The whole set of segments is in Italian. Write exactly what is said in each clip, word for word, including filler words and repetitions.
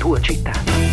tua città.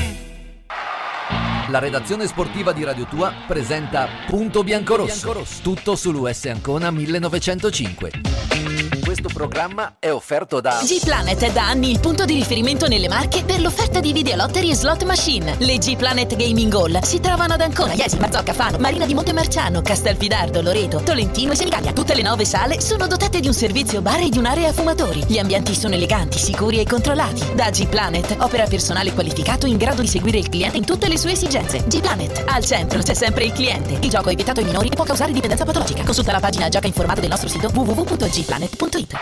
La redazione sportiva di Radio Tua presenta Punto Biancorosso, tutto sull'U S Ancona millenovecentocinque. Questo programma è offerto da G-Planet è da anni il punto di riferimento nelle Marche per l'offerta di videolottery e slot machine. Le G-Planet Gaming Hall si trovano ad Ancona, Iesi, Marzocca, Fano, Marina di Montemarciano, Castelfidardo, Loreto, Tolentino e Senigallia. Tutte le nove sale sono dotate di un servizio bar e di un'area fumatori. Gli ambienti sono eleganti, sicuri e controllati. Da G-Planet opera personale qualificato in grado di seguire il cliente in tutte le sue esigenze. G-Planet, al centro c'è sempre il cliente. Il gioco è vietato ai minori e può causare dipendenza patologica. Consulta la pagina Gioca Informato del nostro sito w w w punto g planet punto i t.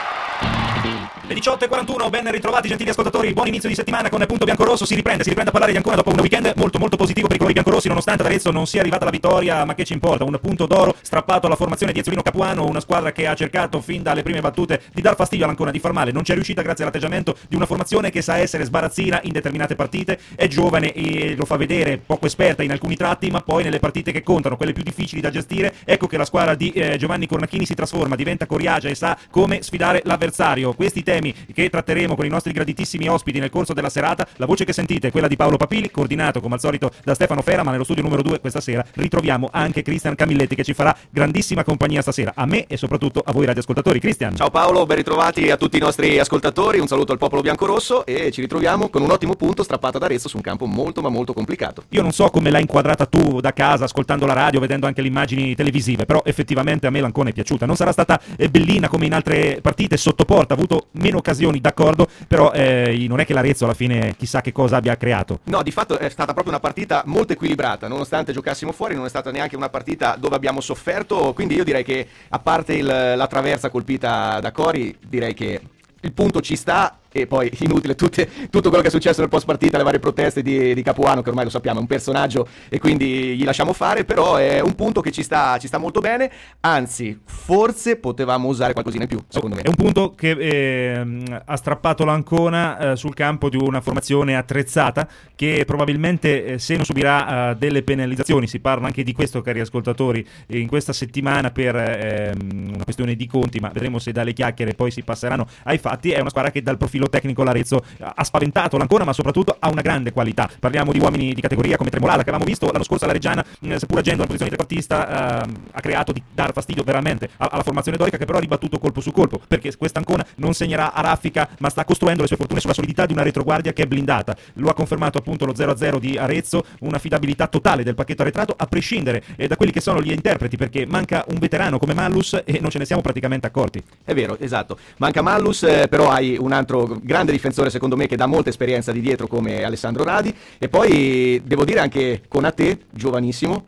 Le diciotto e quarantuno, ben ritrovati gentili ascoltatori, buon inizio di settimana con Punto Biancorosso. Si riprende, si riprende a parlare di Ancona dopo un weekend molto molto positivo per i colori biancorossi, nonostante ad Arezzo non sia arrivata la vittoria, ma che ci importa, un punto d'oro strappato alla formazione di Ezzolino Capuano, una squadra che ha cercato fin dalle prime battute di dar fastidio all'Ancona, di far male, non c'è riuscita grazie all'atteggiamento di una formazione che sa essere sbarazzina in determinate partite, è giovane e lo fa vedere, poco esperta in alcuni tratti, ma poi nelle partite che contano, quelle più difficili da gestire, ecco che la squadra di eh, Giovanni Cornacchini si trasforma, diventa coriagia e sa come sfidare l'avversario. Questi temi che tratteremo con i nostri graditissimi ospiti nel corso della serata. La voce che sentite è quella di Paolo Papili, coordinato come al solito da Stefano Fera, ma nello studio numero due questa sera ritroviamo anche Cristian Camilletti che ci farà grandissima compagnia stasera, a me e soprattutto a voi radioascoltatori. Cristian. Ciao Paolo, ben ritrovati a tutti i nostri ascoltatori, un saluto al popolo biancorosso e ci ritroviamo con un ottimo punto strappato ad Arezzo su un campo molto ma molto complicato. Io non so come l'hai inquadrata tu da casa, ascoltando la radio, vedendo anche le immagini televisive, però effettivamente a me l'Ancona è piaciuta. Non sarà stata eh, bellina come in altre partite sotto porta, ha avuto meno occasioni, d'accordo, però eh, non è che l'Arezzo alla fine chissà che cosa abbia creato. No, di fatto è stata proprio una partita molto equilibrata, nonostante giocassimo fuori non è stata neanche una partita dove abbiamo sofferto, quindi io direi che a parte il, la traversa colpita da Cori, direi che il punto ci sta. E poi inutile tutte, tutto quello che è successo nel post partita, le varie proteste di, di Capuano, che ormai lo sappiamo è un personaggio e quindi gli lasciamo fare, però è un punto che ci sta, ci sta molto bene, anzi forse potevamo usare qualcosina in più, secondo me. È un punto che eh, ha strappato l'Ancona eh, sul campo di una formazione attrezzata che probabilmente eh, se non subirà eh, delle penalizzazioni, si parla anche di questo cari ascoltatori in questa settimana per eh, una questione di conti, ma vedremo se dalle chiacchiere poi si passeranno ai fatti. È una squadra che dal profilo tecnico l'Arezzo ha spaventato l'Ancona, ma soprattutto ha una grande qualità. Parliamo di uomini di categoria come Tremolada, che avevamo visto l'anno scorso alla Reggiana, eh, seppur agendo nella posizione di trequartista, eh, ha creato di dar fastidio veramente alla formazione dorica, che però ha ribattuto colpo su colpo, perché questa Ancona non segnerà a raffica, ma sta costruendo le sue fortune sulla solidità di una retroguardia che è blindata. Lo ha confermato appunto lo zero a zero di Arezzo, un'affidabilità totale del pacchetto arretrato, a prescindere eh, da quelli che sono gli interpreti, perché manca un veterano come Mallus e non ce ne siamo praticamente accorti. È vero, esatto, manca Mallus, eh, però hai un altro grande difensore secondo me che dà molta esperienza di dietro come Alessandro Radi, e poi devo dire anche Konate, giovanissimo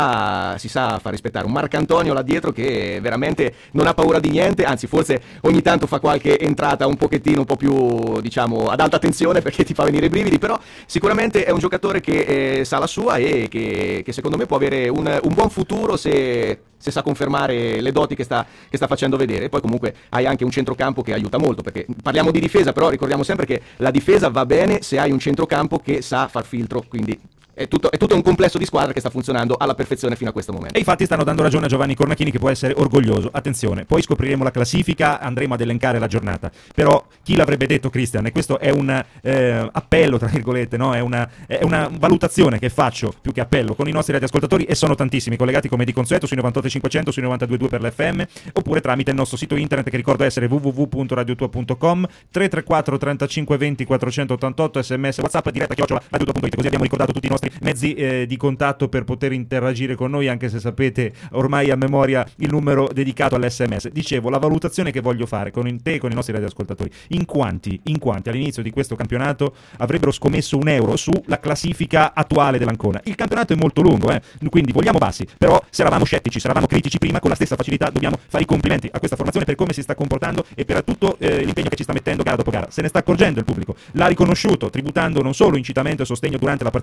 ma si sa far rispettare, un Marcantonio là dietro che veramente non ha paura di niente, anzi forse ogni tanto fa qualche entrata un pochettino un po' più diciamo ad alta tensione perché ti fa venire i brividi, però sicuramente è un giocatore che eh, sa la sua e che, che secondo me può avere un, un buon futuro se, se sa confermare le doti che sta, che sta facendo vedere. E poi comunque hai anche un centrocampo che aiuta molto, perché parliamo di difesa, però ricordiamo sempre che la difesa va bene se hai un centrocampo che sa far filtro, quindi È tutto, è tutto un complesso di squadra che sta funzionando alla perfezione fino a questo momento. E infatti stanno dando ragione a Giovanni Cornacchini, che può essere orgoglioso. Attenzione, poi scopriremo la classifica, andremo ad elencare la giornata. Però chi l'avrebbe detto, Cristian? E questo è un eh, appello, tra virgolette, no? È una, è una valutazione che faccio, più che appello, con i nostri radioascoltatori, e sono tantissimi, collegati come di consueto sui novantotto cinquecento, sui novantadue due per l'F M, oppure tramite il nostro sito internet, che ricordo essere w w w punto radio tua punto com, tre tre quattro trentacinque venti quattrocentottantotto, sms, whatsapp, diretta chiocciola radio tua punto it, così abbiamo ricordato tutti i nostri mezzi eh, di contatto per poter interagire con noi, anche se sapete ormai a memoria il numero dedicato all'esse emme esse. Dicevo, la valutazione che voglio fare con te e con i nostri radioascoltatori: in quanti, in quanti all'inizio di questo campionato avrebbero scommesso un euro sulla classifica attuale dell'Ancona? Il campionato è molto lungo, eh? Quindi vogliamo bassi, però se eravamo scettici, se eravamo critici prima, con la stessa facilità dobbiamo fare i complimenti a questa formazione per come si sta comportando e per tutto eh, l'impegno che ci sta mettendo gara dopo gara. Se ne sta accorgendo il pubblico, l'ha riconosciuto, tributando non solo incitamento e sostegno durante la partita d'Arezzo,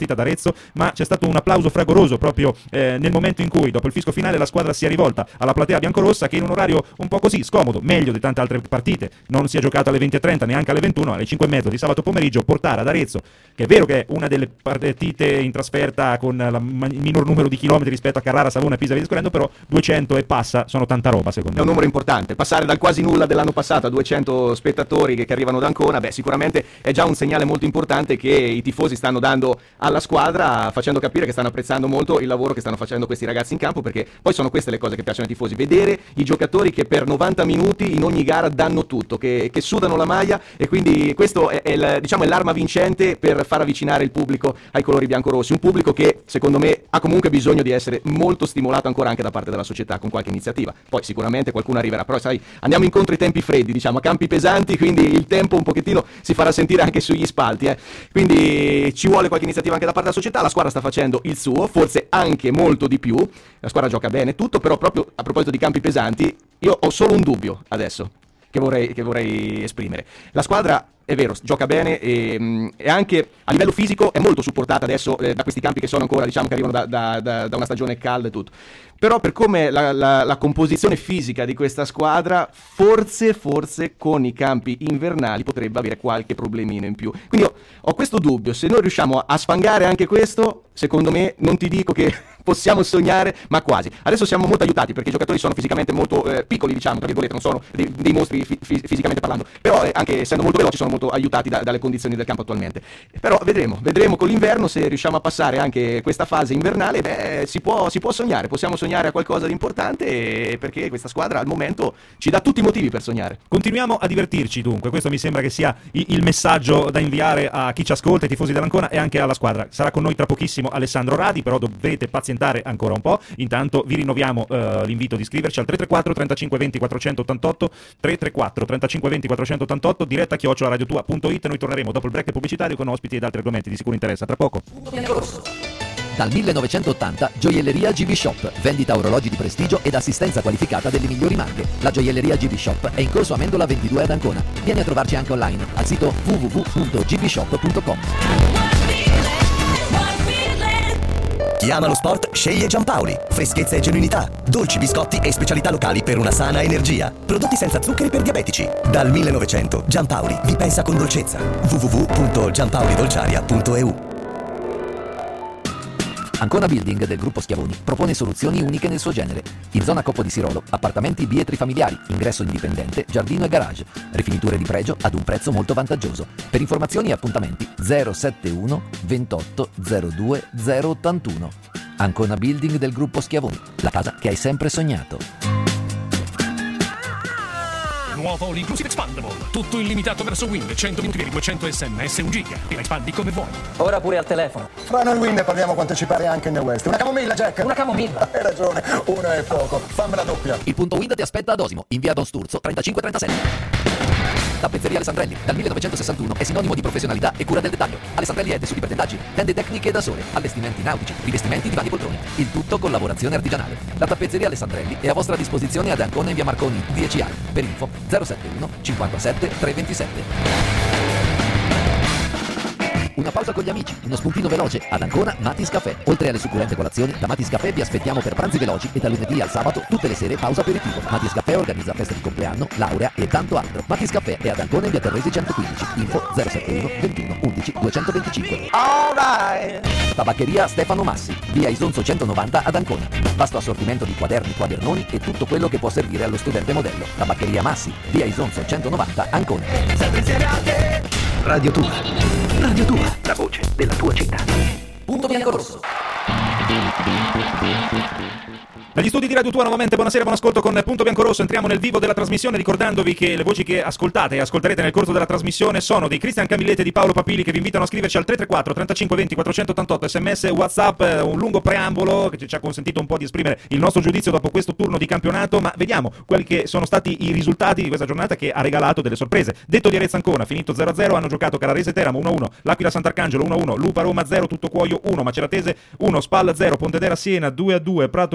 scosso, ma c'è stato un applauso fragoroso proprio eh, nel momento in cui, dopo il fischio finale, la squadra si è rivolta alla platea biancorossa, che in un orario un po' così scomodo, meglio di tante altre partite, non si è giocato alle venti e trenta, neanche alle ventuno, alle cinque e mezzo di sabato pomeriggio, portare ad Arezzo, che è vero che è una delle partite in trasferta con la ma- il minor numero di chilometri rispetto a Carrara, Savona, Pisa e via discorrendo, però duecento e passa sono tanta roba, secondo me. È un numero importante, passare dal quasi nulla dell'anno passato a duecento spettatori che, che arrivano da Ancona, beh, sicuramente è già un segnale molto importante che i tifosi stanno dando alla squadra, facendo capire che stanno apprezzando molto il lavoro che stanno facendo questi ragazzi in campo, perché poi sono queste le cose che piacciono ai tifosi, vedere i giocatori che per novanta minuti in ogni gara danno tutto, che, che sudano la maglia, e quindi questo è, è, il, diciamo, è l'arma vincente per far avvicinare il pubblico ai colori biancorossi, un pubblico che secondo me ha comunque bisogno di essere molto stimolato ancora anche da parte della società con qualche iniziativa. Poi sicuramente qualcuno arriverà, però sai, andiamo incontro ai tempi freddi, diciamo, a campi pesanti, quindi il tempo un pochettino si farà sentire anche sugli spalti, eh. Quindi ci vuole qualche iniziativa anche da parte della società, la squadra sta facendo il suo, forse anche molto di più, la squadra gioca bene tutto, però proprio a proposito di campi pesanti io ho solo un dubbio adesso che vorrei, che vorrei esprimere. La squadra è vero, gioca bene e, e anche a livello fisico è molto supportata adesso eh, da questi campi che sono ancora, diciamo, che arrivano da, da, da, da una stagione calda e tutto. Però per come la, la, la composizione fisica di questa squadra, forse, forse con i campi invernali potrebbe avere qualche problemino in più. Quindi io ho questo dubbio, se noi riusciamo a sfangare anche questo, secondo me, non ti dico che possiamo sognare, ma quasi. Adesso siamo molto aiutati perché i giocatori sono fisicamente molto eh, piccoli, diciamo, tra virgolette, non sono dei, dei mostri fi- fi- fisicamente parlando, però eh, anche essendo molto veloci sono molto aiutati da, dalle condizioni del campo attualmente. Però vedremo, vedremo con l'inverno se riusciamo a passare anche questa fase invernale, beh, si può, si può sognare, possiamo sognare a qualcosa di importante, perché questa squadra al momento ci dà tutti i motivi per sognare. Continuiamo a divertirci dunque, questo mi sembra che sia il messaggio da inviare a chi ci ascolta, ai tifosi dell'Ancona e anche alla squadra. Sarà con noi tra pochissimo Alessandro Radi, però dovrete pazientare ancora un po'. Intanto vi rinnoviamo uh, l'invito di iscriverci al tre tre quattro trentacinque venti quattrocentottantotto, tre tre quattro trentacinque venti quattrocentottantotto, diretta chiocciola radiotua punto it. Noi torneremo dopo il break pubblicitario con ospiti ed altri argomenti di sicuro interesse. Tra poco. Dal millenovecentottanta Gioielleria G B Shop, vendita orologi di prestigio ed assistenza qualificata delle migliori marche. La Gioielleria G B Shop è in corso Amendola ventidue ad Ancona. Vieni a trovarci anche online al sito w w w punto g b shop punto com. Chi ama lo sport sceglie Giampaoli. Freschezza e genuinità, dolci biscotti e specialità locali per una sana energia. Prodotti senza zuccheri per diabetici. Dal millenovecento Giampaoli vi pensa con dolcezza. w w w punto giampaolidolciaria punto e u. Ancona Building del gruppo Schiavoni propone soluzioni uniche nel suo genere. In zona Coppo di Sirolo, appartamenti bietri familiari, ingresso indipendente, giardino e garage. Rifiniture di pregio ad un prezzo molto vantaggioso. Per informazioni e appuntamenti zero sette uno ventotto zero due zero ottantuno. Ancona Building del gruppo Schiavoni, la casa che hai sempre sognato. Nuovo All Inclusive Expandable, tutto illimitato verso Wind, cento minuti veri, duecento sms, un giga, e la espandi come vuoi. Ora pure al telefono. Fra noi Wind parliamo quanto ci pare anche nel West. Una camomilla, Jack! Una camomilla! Hai ragione, una è poco. Fammela doppia. Il punto Wind ti aspetta ad Osimo, in via Don Sturzo trentacinque trentasette. Tappezzeria Alessandrelli, dal millenovecentosessantuno, è sinonimo di professionalità e cura del dettaglio. Alessandrelli è tessuti per tendaggi, tende tecniche da sole, allestimenti nautici, rivestimenti, divani e poltrone. Il tutto con lavorazione artigianale. La tappezzeria Alessandrelli è a vostra disposizione ad Ancona in via Marconi dieci A. Per info zero sette uno cinquantasette trecentoventisette. Una pausa con gli amici, uno spuntino veloce ad Ancona Matis Caffè. Oltre alle succulente colazioni, da Matis Caffè vi aspettiamo per pranzi veloci e da lunedì al sabato tutte le sere pausa aperitivo. Matis Caffè organizza feste di compleanno, laurea e tanto altro. Matis Caffè è ad Ancona in via Terresi centoquindici. Info zero sette uno ventuno undici duecentoventicinque. Alright! Tabaccheria Stefano Massi, via Isonzo centonovanta ad Ancona. Vasto assortimento di quaderni, quadernoni e tutto quello che può servire allo studente modello. Tabaccheria Massi, via Isonzo centonovanta Ancona. Radio Tua. Radio Tua, la voce della tua città. Punto bianco-rosso. Dagli studi di Radio Tua nuovamente buonasera, buon ascolto con Punto Biancorosso. Entriamo nel vivo della trasmissione ricordandovi che le voci che ascoltate e ascolterete nel corso della trasmissione sono di Cristian Camillete e di Paolo Papili, che vi invitano a scriverci al tre tre quattro trentacinque venti quattrocentottantotto, sms, WhatsApp, un lungo preambolo che ci ha consentito un po' di esprimere il nostro giudizio dopo questo turno di campionato, ma vediamo quelli che sono stati i risultati di questa giornata che ha regalato delle sorprese. Detto di Arezzo Ancona, finito zero a zero, hanno giocato Carrarese Teramo uno a uno, L'Aquila Sant'Arcangelo uno a uno, Lupa Roma zero, Tutto Cuoio uno, Maceratese uno, Spal zero, Pontedera Siena due a due, Prato Pistoiese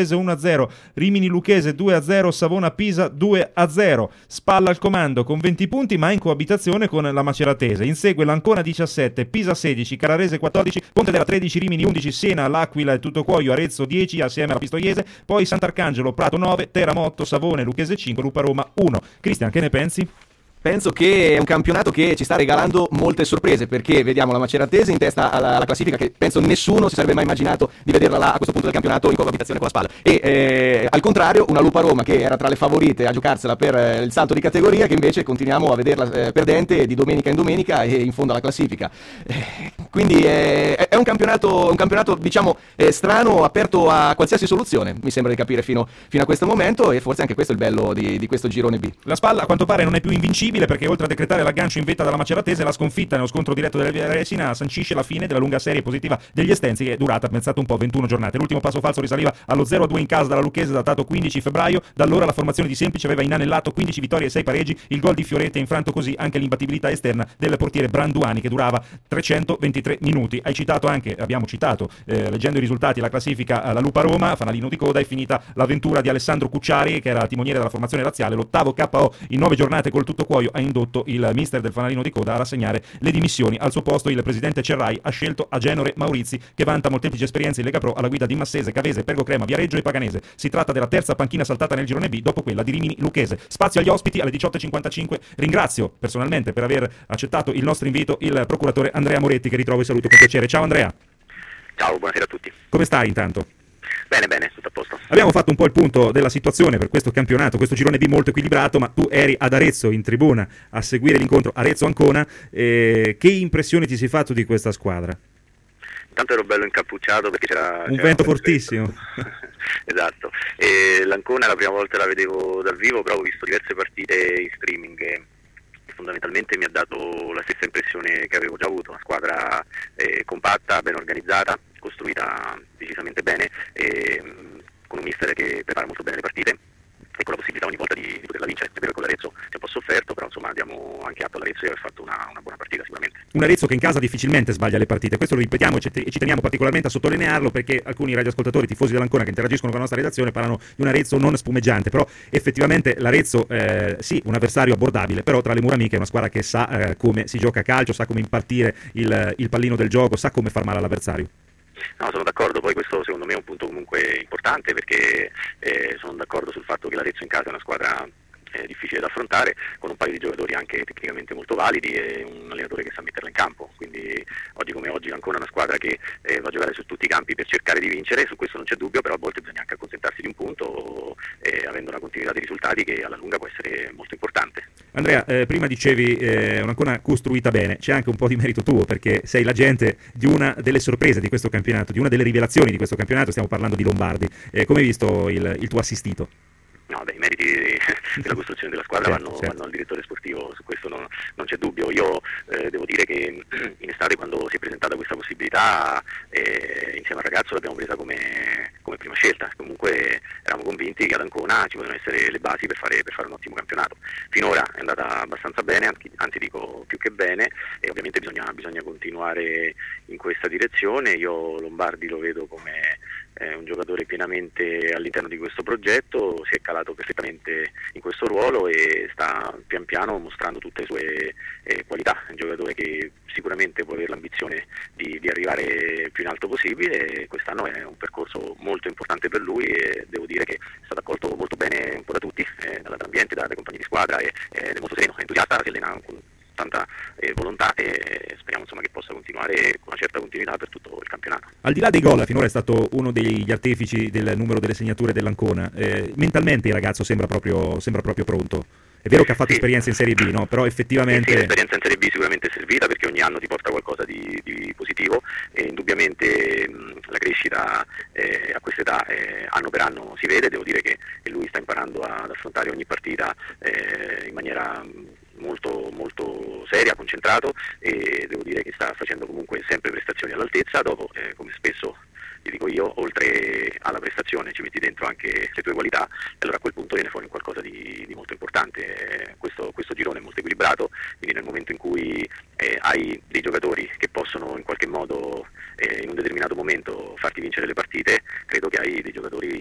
Lucchese uno a zero, Rimini Lucchese due a zero, Savona Pisa due a zero. Spalla al comando con venti punti ma in coabitazione con la Maceratese. Insegue l'Ancona diciassette, Pisa sedici, Carrarese quattordici, Pontedera tredici, Rimini undici, Siena, L'Aquila e Tuttocuoio, Arezzo dieci assieme alla Pistoiese, poi Sant'Arcangelo, Prato nove, Teramo otto, Savone, Lucchese cinque, Lupa Roma uno. Cristian, che ne pensi? Penso che è un campionato che ci sta regalando molte sorprese, perché vediamo la Maceratese in testa alla, alla classifica, che penso nessuno si sarebbe mai immaginato di vederla là a questo punto del campionato in coabitazione con la Spalla, e eh, al contrario una Lupa Roma che era tra le favorite a giocarsela per eh, il salto di categoria, che invece continuiamo a vederla eh, perdente di domenica in domenica e in fondo alla classifica. Eh, quindi eh, è un campionato, un campionato diciamo eh, strano, aperto a qualsiasi soluzione, mi sembra di capire fino, fino a questo momento, e forse anche questo è il bello di, di questo girone B. La Spalla a quanto pare non è più invincibile, perché oltre a decretare l'aggancio in vetta dalla Maceratese, la sconfitta nello scontro diretto della Resina sancisce la fine della lunga serie positiva degli Estensi, che è durata, pensate un po', ventuno giornate. L'ultimo passo falso risaliva allo zero a due in casa dalla Lucchese, datato quindici febbraio. Da allora la formazione di Semplice aveva inanellato quindici vittorie e sei pareggi. Il gol di Fioretti ha infranto così anche l'imbattibilità esterna del portiere Branduani, che durava trecentoventitré minuti. Hai citato anche, abbiamo citato, eh, leggendo i risultati, la classifica alla Lupa Roma, fanalino di coda. È finita l'avventura di Alessandro Cucciari, che era timoniere della formazione razziale. L'ottavo K O in nove giornate col Tuttocuoio ha indotto il mister del fanalino di coda a rassegnare le dimissioni. Al suo posto il presidente Cerrai ha scelto Agenore Maurizi, che vanta molteplici esperienze in Lega Pro alla guida di Massese, Cavese, Pergo Crema, Viareggio e Paganese. Si tratta della terza panchina saltata nel girone B dopo quella di Rimini Lucchese. Spazio agli ospiti alle diciotto e cinquantacinque. Ringrazio personalmente per aver accettato il nostro invito il procuratore Andrea Moretti, che ritrovo e saluto con piacere. Ciao Andrea. Ciao, buonasera a tutti. Come stai intanto? Bene, bene, tutto a posto. Abbiamo fatto un po' il punto della situazione per questo campionato, questo girone B molto equilibrato, ma tu eri ad Arezzo in tribuna a seguire l'incontro Arezzo-Ancona. Eh, che impressioni ti sei fatto di questa squadra? Intanto ero bello incappucciato perché c'era... Un c'era vento un fortissimo. Esatto. E l'Ancona la prima volta la vedevo dal vivo, però ho visto diverse partite in streaming e fondamentalmente mi ha dato la stessa impressione che avevo già avuto, una squadra eh, compatta, ben organizzata, costruita decisamente bene, e, con un mister che prepara molto bene le partite e con la possibilità ogni volta di, di poterla vincere. È vero che con l'Arezzo si è un po' sofferto, però insomma abbiamo anche atto all'Arezzo di aver fatto una, una buona partita sicuramente. Un Arezzo che in casa difficilmente sbaglia le partite, questo lo ripetiamo e ci, e ci teniamo particolarmente a sottolinearlo, perché alcuni radioascoltatori tifosi dell'Ancona che interagiscono con la nostra redazione parlano di un Arezzo non spumeggiante, però effettivamente l'Arezzo eh, sì, un avversario abbordabile, però tra le mura amiche è una squadra che sa eh, come si gioca a calcio, sa come impartire il, il pallino del gioco, sa come far male all'avversario. No, sono d'accordo, poi questo secondo me è un punto comunque importante, perché eh, sono d'accordo sul fatto che l'Arezzo in casa è una squadra eh, difficile da affrontare, con un paio di giocatori anche tecnicamente molto validi e un allenatore che sa metterla in campo, quindi oggi come oggi ancora una squadra che eh, va a giocare su tutti i campi per cercare di vincere, su questo non c'è dubbio, però a volte bisogna anche accontentarsi di un punto, eh, avendo una continuità di risultati che alla lunga può essere molto importante. Andrea, eh, prima dicevi eh, un'Ancona costruita bene, c'è anche un po' di merito tuo, perché sei l'agente di una delle sorprese di questo campionato, di una delle rivelazioni di questo campionato, stiamo parlando di Lombardi. Eh, come hai visto il, il tuo assistito? No, beh, i meriti della costruzione della squadra certo, vanno, certo. vanno al direttore sportivo, su questo non, non c'è dubbio. Io eh, devo dire che in estate, quando si è presentata questa possibilità, eh, insieme al ragazzo l'abbiamo presa come, come prima scelta. Comunque eravamo convinti che ad Ancona ci potevano essere le basi per fare, per fare un ottimo campionato. Finora è andata abbastanza bene, anzi, anzi dico più che bene, e ovviamente bisogna, bisogna continuare in questa direzione. Io Lombardi lo vedo come eh, un giocatore pienamente all'interno di questo progetto, si è calato perfettamente in questo ruolo e sta pian piano mostrando tutte le sue eh, qualità. È un giocatore che sicuramente può avere l'ambizione di, di arrivare più in alto possibile, e quest'anno è un percorso molto importante per lui e devo dire che è stato accolto molto bene un po' da tutti, eh, dall'ambiente, dai compagni di squadra, e, ed è molto sereno, è entusiasta, si allena con tanta eh, volontà, e speriamo insomma che possa continuare con una certa continuità per tutto il campionato. Al di là dei gol, finora è stato uno degli artefici del numero delle segnature dell'Ancona. Eh, mentalmente il ragazzo sembra proprio, sembra proprio pronto. È vero che ha fatto sì. esperienza in Serie B, no? Però effettivamente... Sì, l'esperienza in Serie B sicuramente è servita, perché ogni anno ti porta qualcosa di, di positivo, e indubbiamente mh, la crescita eh, a quest'età eh, anno per anno si vede. Devo dire che lui sta imparando ad affrontare ogni partita eh, in maniera molto, molto seria, concentrato, e devo dire che sta facendo comunque sempre prestazioni all'altezza. Dopo, eh, come spesso ti dico io, oltre alla prestazione ci metti dentro anche le tue qualità, e allora a quel punto viene fuori qualcosa di, di molto importante. Questo, questo girone è molto equilibrato, quindi nel momento in cui eh, hai dei giocatori che possono in qualche modo eh, in un determinato momento farti vincere le partite, credo che hai dei giocatori importanti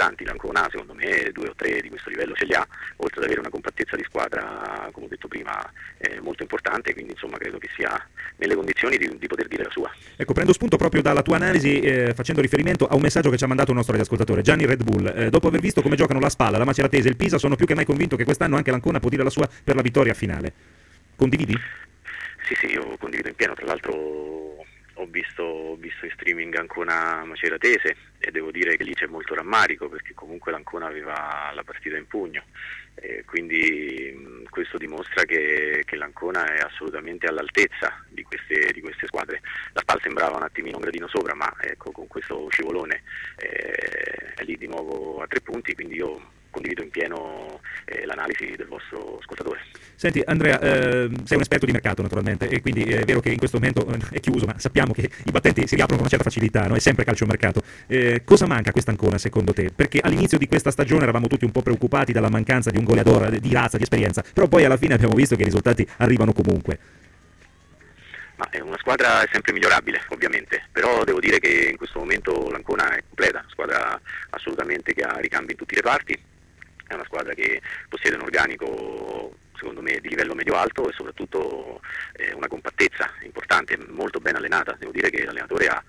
importanti. L'Ancona secondo me due o tre di questo livello ce li ha, oltre ad avere una compattezza di squadra, come ho detto prima, eh, molto importante, quindi insomma credo che sia nelle condizioni di, di poter dire la sua. Ecco, prendo spunto proprio dalla tua analisi, eh, facendo riferimento a un messaggio che ci ha mandato un nostro radioascoltatore, Gianni Red Bull. Eh, dopo aver visto come giocano la Spalla, la Maceratese e il Pisa, sono più che mai convinto che quest'anno anche l'Ancona può dire la sua per la vittoria finale. Condividi? Sì, sì, io condivido in pieno, tra l'altro ho visto, ho visto in streaming Ancona Maceratese e devo dire che lì c'è molto rammarico, perché comunque l'Ancona aveva la partita in pugno, e quindi mh, questo dimostra che, che l'Ancona è assolutamente all'altezza di queste, di queste squadre. La Spal sembrava un attimino un gradino sopra, ma ecco, con questo scivolone eh, è lì di nuovo a tre punti, quindi io condivido in pieno eh, l'analisi del vostro ascoltatore. Senti Andrea, eh, sei un esperto di mercato naturalmente, e quindi è vero che in questo momento eh, è chiuso, ma sappiamo che i battenti si riaprono con una certa facilità, no? È sempre calciomercato. Eh, cosa manca a questa Ancona secondo te? Perché all'inizio di questa stagione eravamo tutti un po' preoccupati dalla mancanza di un goleador di razza, di esperienza, però poi alla fine abbiamo visto che i risultati arrivano comunque. Ma è una squadra sempre migliorabile, ovviamente, però devo dire che in questo momento l'Ancona è completa, una squadra assolutamente che ha ricambi in tutti i reparti. È una squadra che possiede un organico secondo me di livello medio-alto e soprattutto eh, una compattezza importante, molto ben allenata. Devo dire che l'allenatore ha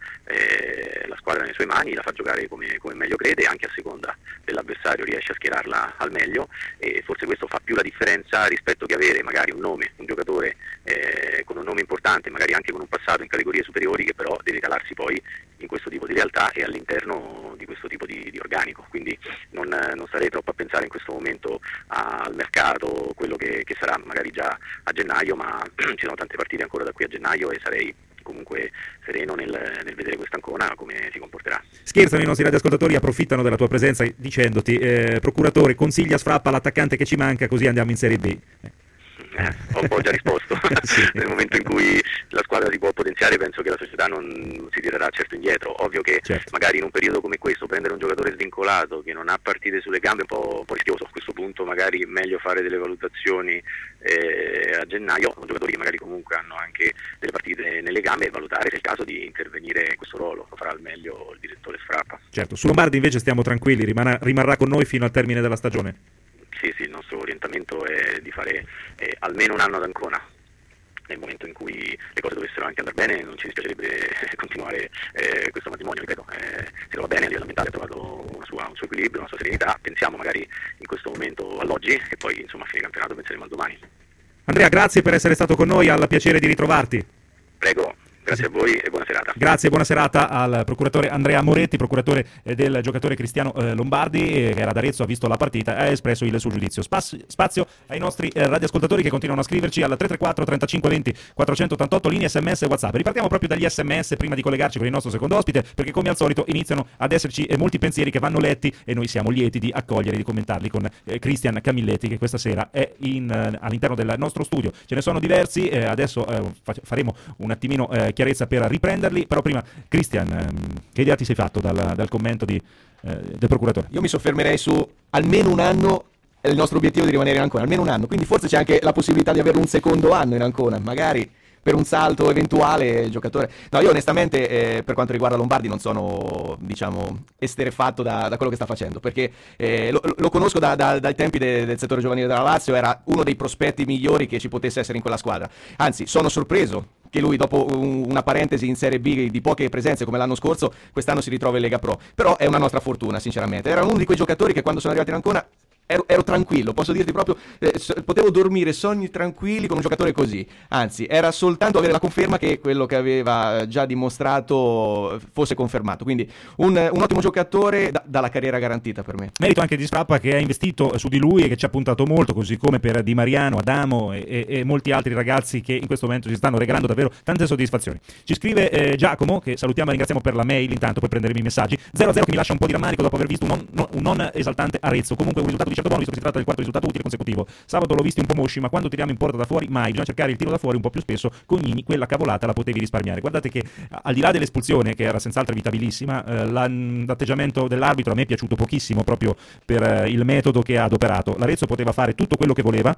eh, la squadra nelle sue mani, la fa giocare come, come meglio crede, anche a seconda dell'avversario riesce a schierarla al meglio, e forse questo fa più la differenza rispetto che avere magari un nome, un giocatore eh, con un nome importante, magari anche con un passato in categorie superiori, che però deve calarsi poi in questo tipo di realtà e all'interno di questo tipo di, di organico. Quindi non, non starei troppo a pensare in questo momento al mercato, quello che, che sarà magari già a gennaio, ma ci sono tante partite ancora da qui a gennaio e sarei comunque sereno nel, nel vedere questa Ancona come si comporterà. Scherzano i nostri radioascoltatori, approfittano della tua presenza dicendoti eh, procuratore, consiglia Sfrappa l'attaccante che ci manca, così andiamo in Serie B. Eh, ho un po' già risposto. Sì. Nel momento in cui la squadra si può potenziare, penso che la società non si tirerà certo indietro. Ovvio che certo, magari in un periodo come questo prendere un giocatore svincolato che non ha partite sulle gambe è un po', un po' rischioso. A questo punto magari è meglio fare delle valutazioni eh, a gennaio, con giocatori che magari comunque hanno anche delle partite nelle gambe, e valutare se è il caso di intervenire in questo ruolo. Lo farà al meglio il direttore Sfrappa. Certo, su Lombardi invece stiamo tranquilli, rimarrà, rimarrà con noi fino al termine della stagione. Sì, sì, il nostro orientamento è di fare eh, almeno un anno ad Ancona. Nel momento in cui le cose dovessero anche andare bene, non ci dispiacerebbe continuare eh, questo matrimonio, ripeto, eh, se lo va bene a livello mentale, ha trovato una sua, un suo equilibrio, una sua serenità. Pensiamo magari in questo momento all'oggi e poi insomma a fine campionato penseremo al domani. Andrea, grazie per essere stato con noi, al piacere di ritrovarti. Prego. Grazie a voi e buona serata. Grazie, buona serata al procuratore Andrea Moretti, procuratore del giocatore Cristiano eh, Lombardi, eh, che era ad Arezzo, ha visto la partita e ha espresso il suo giudizio. Spazio, spazio ai nostri eh, radioascoltatori che continuano a scriverci al tre tre quattro trentacinque venti quattrocentottantotto, linee sms e WhatsApp. Ripartiamo proprio dagli sms prima di collegarci con il nostro secondo ospite, perché come al solito iniziano ad esserci eh, molti pensieri che vanno letti e noi siamo lieti di accogliere e di commentarli con eh, Cristian Camilletti, che questa sera è in, eh, all'interno del nostro studio. Ce ne sono diversi, eh, adesso eh, fa- faremo un attimino eh, chiarezza per riprenderli, però prima Cristian, ehm, che idea ti sei fatto dal, dal commento di, eh, del procuratore? Io mi soffermerei su almeno un anno, è il nostro obiettivo di rimanere in Ancona, almeno un anno, quindi forse c'è anche la possibilità di avere un secondo anno in Ancona, magari per un salto eventuale il giocatore. No, io onestamente eh, per quanto riguarda Lombardi non sono, diciamo, esterefatto da, da quello che sta facendo, perché eh, lo, lo conosco da, da, dai tempi de, del settore giovanile della Lazio, era uno dei prospetti migliori che ci potesse essere in quella squadra. Anzi, sono sorpreso che lui dopo un, una parentesi in Serie B di poche presenze come l'anno scorso, quest'anno si ritrova in Lega Pro. Però è una nostra fortuna, sinceramente. Era uno di quei giocatori che quando sono arrivati in Ancona Ero, ero tranquillo, posso dirti proprio, eh, so, potevo dormire sogni tranquilli con un giocatore così, anzi era soltanto avere la conferma che quello che aveva già dimostrato fosse confermato, quindi un, un ottimo giocatore da, dalla carriera garantita per me. Merito anche di Sfrappa, che ha investito su di lui e che ci ha puntato molto, così come per Di Mariano, Adamo e, e, e molti altri ragazzi che in questo momento ci stanno regalando davvero tante soddisfazioni. Ci scrive eh, Giacomo, che salutiamo e ringraziamo per la mail, intanto poi prenderemo i messaggi, zero a zero che mi lascia un po' di rammarico dopo aver visto un non, no, un non esaltante Arezzo, comunque un risultato di certo buono visto che si tratta del quarto risultato utile consecutivo. Sabato l'ho visti un po' mosci, ma quando tiriamo in porta da fuori mai, bisogna cercare il tiro da fuori un po' più spesso. Cognini quella cavolata la potevi risparmiare. Guardate che al di là dell'espulsione, che era senz'altro evitabilissima, eh, l'atteggiamento dell'arbitro a me è piaciuto pochissimo proprio per eh, il metodo che ha adoperato. L'Arezzo poteva fare tutto quello che voleva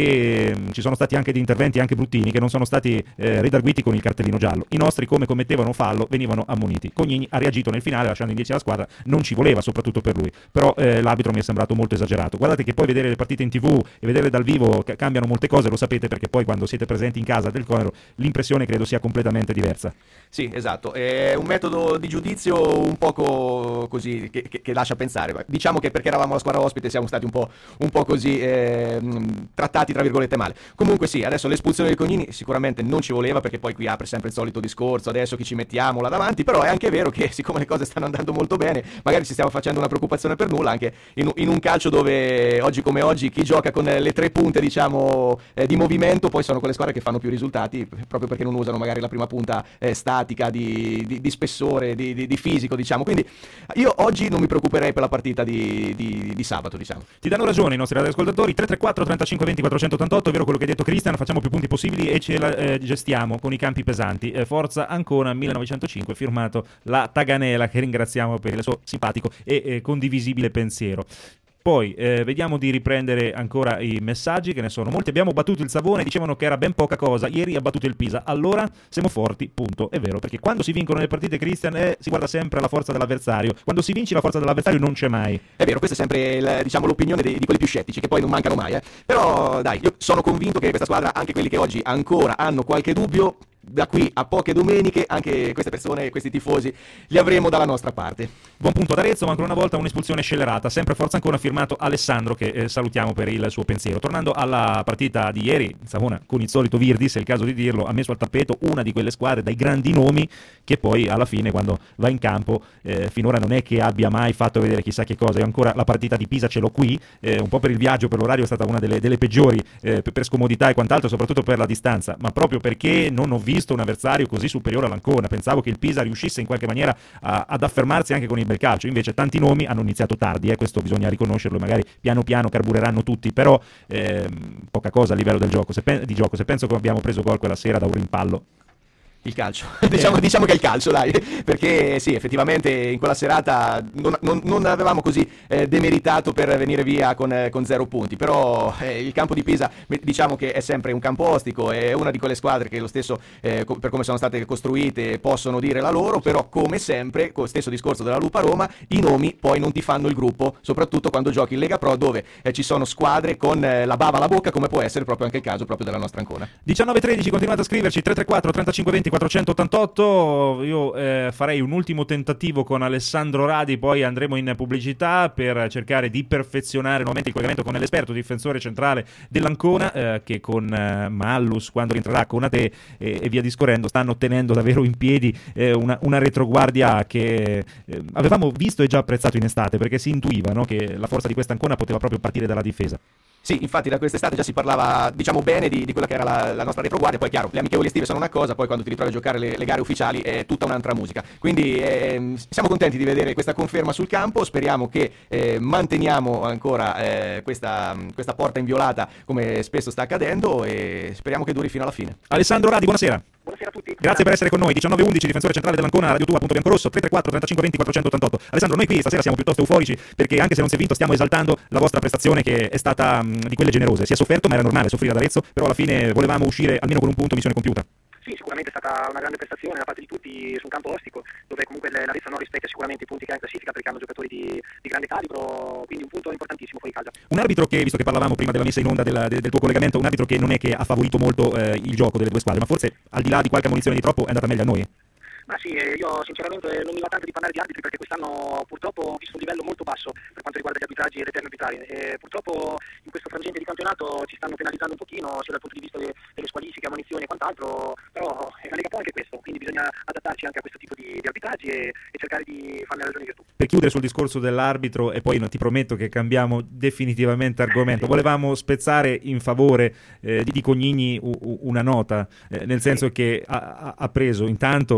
e mh, ci sono stati anche degli interventi anche bruttini che non sono stati eh, redarguiti con il cartellino giallo. I nostri, come commettevano fallo, venivano ammoniti. Cognini ha reagito nel finale lasciando in dieci la squadra, non ci voleva soprattutto per lui, però eh, l'arbitro mi è sembrato molto esagerato. Guardate che poi vedere le partite in tv e vedere dal vivo ca- cambiano molte cose, lo sapete, perché poi quando siete presenti in casa del Conero l'impressione credo sia completamente diversa. Sì, esatto, è un metodo di giudizio un poco così che, che, che lascia pensare. Diciamo che perché eravamo la squadra ospite siamo stati un po', un po' così eh, trattati tra virgolette male. Comunque sì, adesso l'espulsione di Cognini sicuramente non ci voleva, perché poi qui apre sempre il solito discorso, adesso chi ci mettiamo là davanti, però è anche vero che siccome le cose stanno andando molto bene, magari ci stiamo facendo una preoccupazione per nulla, anche in, in un calcio dove oggi come oggi chi gioca con le tre punte diciamo eh, di movimento poi sono quelle squadre che fanno più risultati, proprio perché non usano magari la prima punta eh, statica di, di, di spessore, di, di, di fisico diciamo, quindi io oggi non mi preoccuperei per la partita di, di, di sabato diciamo. Ti danno ragione i nostri radioascoltatori. Tre tre quattro trentacinque venti quattrocentottantotto, è vero quello che hai detto Cristian, facciamo più punti possibili e ce la eh, gestiamo con i campi pesanti. eh, Forza Ancona millenovecentocinque, firmato la Taganela, che ringraziamo per il suo simpatico e eh, condivisibile pensiero. Poi eh, vediamo di riprendere ancora i messaggi, che ne sono molti. Abbiamo battuto il Savone, dicevano che era ben poca cosa, ieri ha battuto il Pisa, allora siamo forti, punto. È vero, perché quando si vincono le partite, Cristian, eh, si guarda sempre alla forza dell'avversario. Quando si vince la forza dell'avversario non c'è mai. È vero, questa è sempre il, diciamo, l'opinione dei, di quelli più scettici, che poi non mancano mai, eh. Però dai, io sono convinto che questa squadra, anche quelli che oggi ancora hanno qualche dubbio, da qui a poche domeniche anche queste persone, questi tifosi li avremo dalla nostra parte. Buon punto ad Arezzo, ma ancora una volta un'espulsione scellerata, sempre Forza Ancona, firmato Alessandro, che eh, salutiamo per il suo pensiero. Tornando alla partita di ieri, Savona con il solito Virdis, è il caso di dirlo, ha messo al tappeto una di quelle squadre dai grandi nomi che poi alla fine quando va in campo eh, finora non è che abbia mai fatto vedere chissà che cosa. Io ancora la partita di Pisa ce l'ho qui, eh, un po' per il viaggio, per l'orario è stata una delle, delle peggiori eh, per, per scomodità e quant'altro, soprattutto per la distanza, ma proprio perché non ho visto un avversario così superiore all'Ancona. Pensavo che il Pisa riuscisse in qualche maniera a, ad affermarsi anche con il bel calcio, invece tanti nomi hanno iniziato tardi, eh, questo bisogna riconoscerlo, magari piano piano carbureranno tutti, però ehm, poca cosa a livello del gioco. Se pe- di gioco, se penso che abbiamo preso gol quella sera da un rimpallo. Il calcio, diciamo, diciamo che è il calcio, dai, perché sì, effettivamente in quella serata non, non, non avevamo così eh, demeritato per venire via con, eh, con zero punti, però eh, il campo di Pisa diciamo che è sempre un campo ostico, è una di quelle squadre che lo stesso, eh, co- per come sono state costruite, possono dire la loro, però come sempre, con lo stesso discorso della Lupa Roma, i nomi poi non ti fanno il gruppo, soprattutto quando giochi in Lega Pro dove eh, ci sono squadre con eh, la bava alla bocca, come può essere proprio anche il caso proprio della nostra Ancona. diciannove tredici, continuate a scriverci, tre tre quattro trentacinque venti quattrocentottantotto. Io eh, farei un ultimo tentativo con Alessandro Radi, poi andremo in pubblicità per cercare di perfezionare nuovamente il collegamento con l'esperto difensore centrale dell'Ancona, eh, che con eh, Mallus, quando rientrerà con Ate e, e via discorrendo, stanno tenendo davvero in piedi eh, una, una retroguardia che eh, avevamo visto e già apprezzato in estate, perché si intuiva, no, che la forza di questa Ancona poteva proprio partire dalla difesa. Sì, infatti da quest'estate già si parlava, diciamo, bene di, di quella che era la, la nostra retroguardia, poi chiaro, le amichevoli estive sono una cosa, poi quando ti ritrovi a giocare le, le gare ufficiali è tutta un'altra musica. Quindi eh, siamo contenti di vedere questa conferma sul campo, speriamo che eh, manteniamo ancora eh, questa, questa porta inviolata come spesso sta accadendo e speriamo che duri fino alla fine. Alessandro Radi, buonasera. Buonasera a tutti. Grazie per essere con noi. diciannove undici, difensore centrale dell'Ancona, Radio Tua, punto Biancorosso, tre tre quattro trentacinque venti quattrocentottantotto. Alessandro, noi qui stasera siamo piuttosto euforici perché anche se non si è vinto stiamo esaltando la vostra prestazione, che è stata mh, di quelle generose. Si è sofferto, ma era normale soffrire ad Arezzo, però alla fine volevamo uscire almeno con un punto, missione compiuta. Sì, sicuramente è stata una grande prestazione da parte di tutti su un campo ostico, dove comunque l'Arezzo non rispecchia sicuramente i punti che ha in classifica perché hanno giocatori di, di grande calibro, quindi un punto importantissimo fuori casa. Un arbitro che, visto che parlavamo prima della messa in onda della, del, del tuo collegamento, un arbitro che non è che ha favorito molto eh, il gioco delle due squadre, ma forse al di là di qualche ammonizione di troppo è andata meglio a noi. Ma sì, io sinceramente non mi va tanto di parlare di arbitri perché quest'anno purtroppo ho visto un livello molto basso per quanto riguarda gli arbitraggi e le terme arbitrarie. E purtroppo in questo frangente di campionato ci stanno penalizzando un pochino, sia dal punto di vista de- delle squalifiche, ammonizioni e quant'altro, però è la Lega Pro anche questo, quindi bisogna adattarci anche a questo tipo di, di arbitraggi e, e cercare di farne ragioni virtù. Per chiudere sul discorso dell'arbitro, e poi non ti prometto che cambiamo definitivamente argomento, volevamo spezzare in favore eh, di, di Cognini u- u- una nota, eh, nel senso che ha, ha preso intanto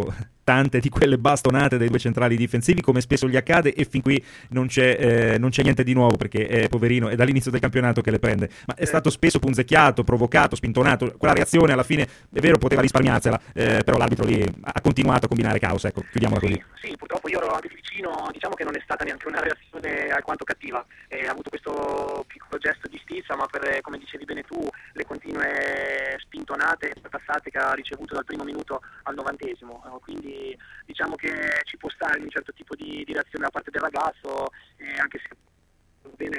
tante di quelle bastonate dai due centrali difensivi, come spesso gli accade, e fin qui non c'è, eh, non c'è niente di nuovo, perché è poverino, è dall'inizio del campionato che le prende, ma è stato spesso punzecchiato, provocato, spintonato. Quella reazione alla fine è vero, poteva risparmiarsela, eh, però l'arbitro lì ha continuato a combinare caos. Ecco, chiudiamola così. Sì, sì, purtroppo io ero anche vicino, diciamo che non è stata neanche una reazione alquanto cattiva, eh, ha avuto questo piccolo gesto di stizza, ma per, come dicevi bene tu, le continue spintonate passate che ha ricevuto dal primo minuto al novantesimo, eh, quindi diciamo che ci può stare un certo tipo di, di reazione da parte del ragazzo, eh, anche se bene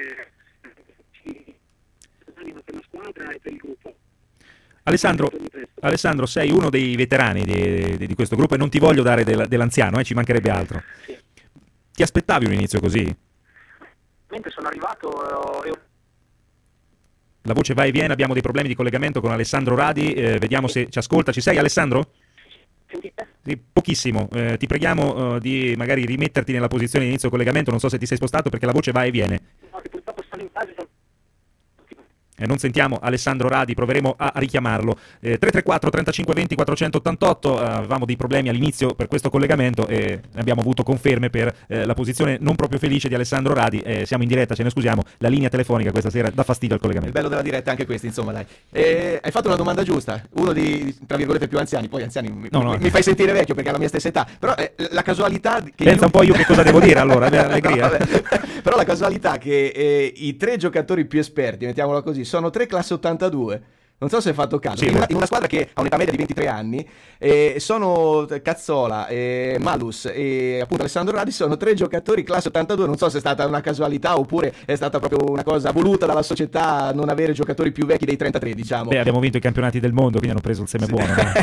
ci anima per la squadra e per il gruppo. Alessandro, Alessandro, sei uno dei veterani di, di, di questo gruppo e non ti voglio dare del, dell'anziano, eh, ci mancherebbe altro. Sì. Ti aspettavi un inizio così? Mentre sono arrivato eh, La voce va e viene, abbiamo dei problemi di collegamento con Alessandro Radi, eh, vediamo se ci ascolta. Ci sei, Alessandro? sentite? Sì, pochissimo, eh, ti preghiamo uh, di magari rimetterti nella posizione di inizio collegamento, non so se ti sei spostato perché la voce va e viene. No, che purtroppo sono in casa. Eh, non sentiamo Alessandro Radi, proveremo a richiamarlo. Eh, tre tre quattro trentacinque venti quattrocentottantotto, eh, avevamo dei problemi all'inizio per questo collegamento e abbiamo avuto conferme per eh, la posizione non proprio felice di Alessandro Radi. Eh, siamo in diretta, ce ne scusiamo, la linea telefonica questa sera dà fastidio al Il collegamento. bello della diretta è anche questo, insomma, dai. E hai fatto una domanda giusta, uno di, tra virgolette, più anziani, poi anziani mi, No, no. mi, mi fai sentire vecchio perché ha la mia stessa età, però eh, la casualità che Pensa un po' io che cosa devo dire allora, allegria. No, vabbè. Però la casualità che eh, i tre giocatori più esperti, mettiamola così, sono tre classe ottantadue. Non so se hai fatto caso, Sì, in, una, ma- in una squadra che ha un'età media di ventitré anni, eh, sono Cazzola, eh, Malus e appunto Alessandro Radi, sono tre giocatori classe ottantadue. Non so se è stata una casualità oppure è stata proprio una cosa voluta dalla società non avere giocatori più vecchi dei trentatré, diciamo. Beh, abbiamo vinto i campionati del mondo, quindi hanno preso il seme buono. No?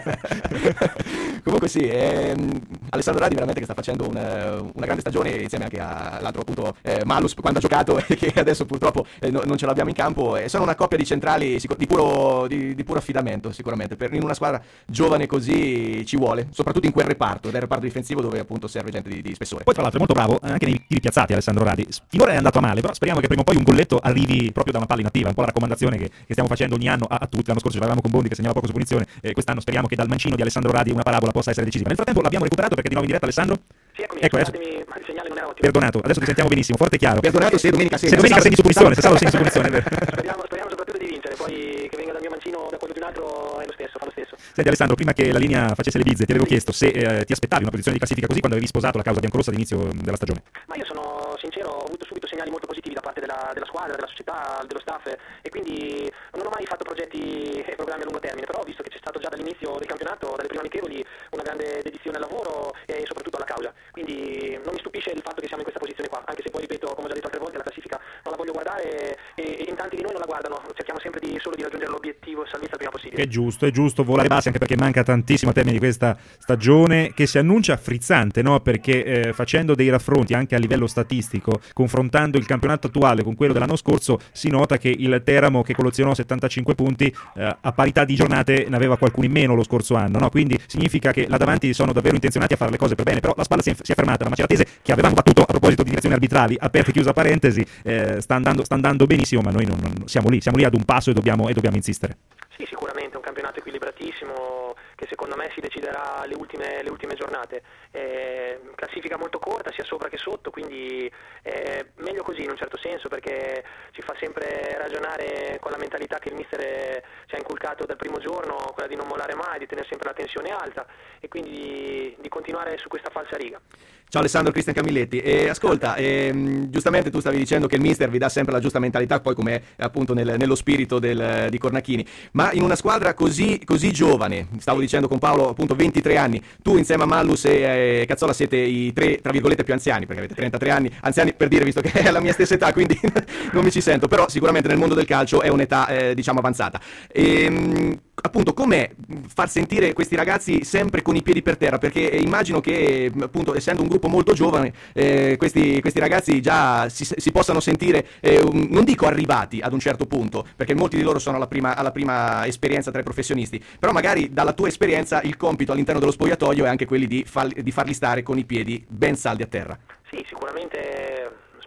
Comunque sì, ehm, Alessandro Radi veramente che sta facendo un, una grande stagione insieme anche all'altro appunto eh, Malus quando ha giocato e che adesso purtroppo eh, no, non ce l'abbiamo in campo, e sono una coppia di centrali sicur- di, puro, di, di puro affidamento sicuramente, per, in una squadra giovane così ci vuole, soprattutto in quel reparto, ed è il reparto difensivo dove appunto serve gente di, di spessore. Poi tra l'altro è molto bravo anche nei tiri piazzati Alessandro Radi. Finora è andato a male, però speriamo che prima o poi un golletto arrivi proprio da una palla inattiva, un po' la raccomandazione che, che stiamo facendo ogni anno a, a tutti. L'anno scorso ce l'avevamo con Bondi che segnava poco su punizione, eh, quest'anno speriamo che dal mancino di Alessandro Radi una parabola possa essere decisiva. Nel frattempo l'abbiamo recuperato perché di nuovo in diretta Alessandro? Sì, eccomi, Ecco, adesso- scusatemi, ma il segnale non era ottimo. Perdonato, adesso ti sentiamo benissimo, forte e chiaro. Perdonato se domenica Se segni, domenica segni su punizione, se sabato sabato segni su punizione, è vero. Speriamo, speriamo soprattutto di vincere, poi che venga dal mio mancino da quello di un altro è lo stesso, fa lo stesso. Senti Alessandro, prima che la linea facesse le bizze, ti avevo chiesto se eh, ti aspettavi una posizione di classifica così quando avevi sposato la causa biancorossa all'inizio della stagione. Ma io sono sincero, ho avuto subito segnali molto positivi da parte della, della squadra, della società, dello staff, e quindi non ho mai fatto progetti e programmi a lungo termine, però ho visto che c'è stato già dall'inizio del campionato, dalle prime amichevoli, una grande dedizione al lavoro e soprattutto alla causa. Quindi non mi stupisce il fatto che siamo in questa posizione qua, anche se poi ripeto, come ho già detto altre volte, la classifica non la voglio guardare e, e in tanti di noi non la guardano, cerchiamo sempre di, solo di raggiungere l'obiettivo salvezza il prima possibile. È giusto, è giusto volare bassi, anche perché manca tantissimo a termine di questa stagione che si annuncia frizzante, no? Perché eh, facendo dei raffronti anche a livello statistico, confrontando il campionato attuale con quello dell'anno scorso, si nota che il Teramo, che collezionò settantacinque punti, eh, a parità di giornate ne aveva qualcuno in meno lo scorso anno, no? Quindi significa che là davanti sono davvero intenzionati a fare le cose per bene, però la spalla si è, si è fermata. La Maceratese, che avevamo battuto a proposito di direzioni arbitrali, aperta e chiusa parentesi, eh, sta andando, sta andando benissimo, ma noi non, non- siamo lì, siamo lì ad un passo e dobbiamo, e dobbiamo insistere. Sì, sicuramente, un campionato equilibratissimo che secondo me si deciderà le ultime, le ultime giornate. Eh, classifica molto corta, sia sopra che sotto, quindi è meglio così in un certo senso, perché ci fa sempre ragionare con la mentalità che il mister ci ha inculcato dal primo giorno, quella di non mollare mai, di tenere sempre la tensione alta e quindi di, di continuare su questa falsa riga. Ciao Alessandro, Cristian Camilletti. E ascolta, ehm, giustamente tu stavi dicendo che il mister vi dà sempre la giusta mentalità, poi come appunto nel- nello spirito del- di Cornacchini, ma in una squadra così, così giovane, stavo dicendo con Paolo appunto ventitré anni, tu insieme a Mallus e eh, Cazzola siete i tre tra virgolette più anziani, perché avete trentatré anni, anziani per dire, visto che è la mia stessa età, quindi non mi ci sento, però sicuramente nel mondo del calcio è un'età eh, diciamo avanzata. Ehm, appunto, com'è far sentire questi ragazzi sempre con i piedi per terra? Perché eh, immagino che appunto essendo un gruppo molto giovane, eh, questi, questi ragazzi già si, si possano sentire, eh, un- non dico arrivati ad un certo punto, perché molti di loro sono alla prima, alla prima esperienza tra i professionisti, però magari dalla tua esperienza il compito all'interno dello spogliatoio è anche quelli di, fal- di farli stare con i piedi ben saldi a terra. Sì, sicuramente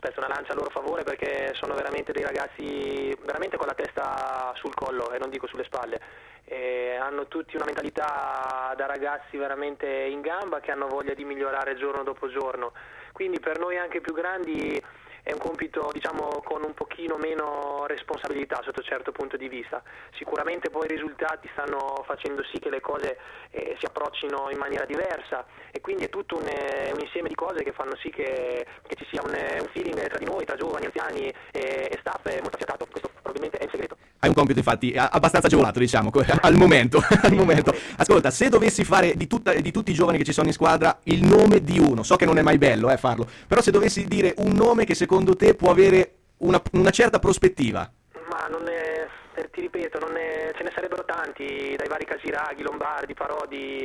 spezzo una lancia a loro favore perché sono veramente dei ragazzi veramente con la testa sul collo e non dico sulle spalle. E hanno tutti una mentalità da ragazzi veramente in gamba che hanno voglia di migliorare giorno dopo giorno. Quindi per noi anche più grandi è un compito, diciamo, con un pochino meno responsabilità sotto certo punto di vista. Sicuramente poi i risultati stanno facendo sì che le cose eh, si approccino in maniera diversa e quindi è tutto un, eh, un insieme di cose che fanno sì che, che ci sia un, un feeling tra di noi, tra giovani, anziani e, e staff molto affiatato. Questo probabilmente è il segreto. Hai un compito infatti abbastanza agevolato, diciamo, al momento, al momento. Ascolta, se dovessi fare di, tutta, di tutti i giovani che ci sono in squadra il nome di uno, so che non è mai bello eh, farlo, però se dovessi dire un nome che secondo te può avere una, una certa prospettiva. Ma non è, ti ripeto, non è, ce ne sarebbero tanti, dai vari Casiraghi, Lombardi, Parodi,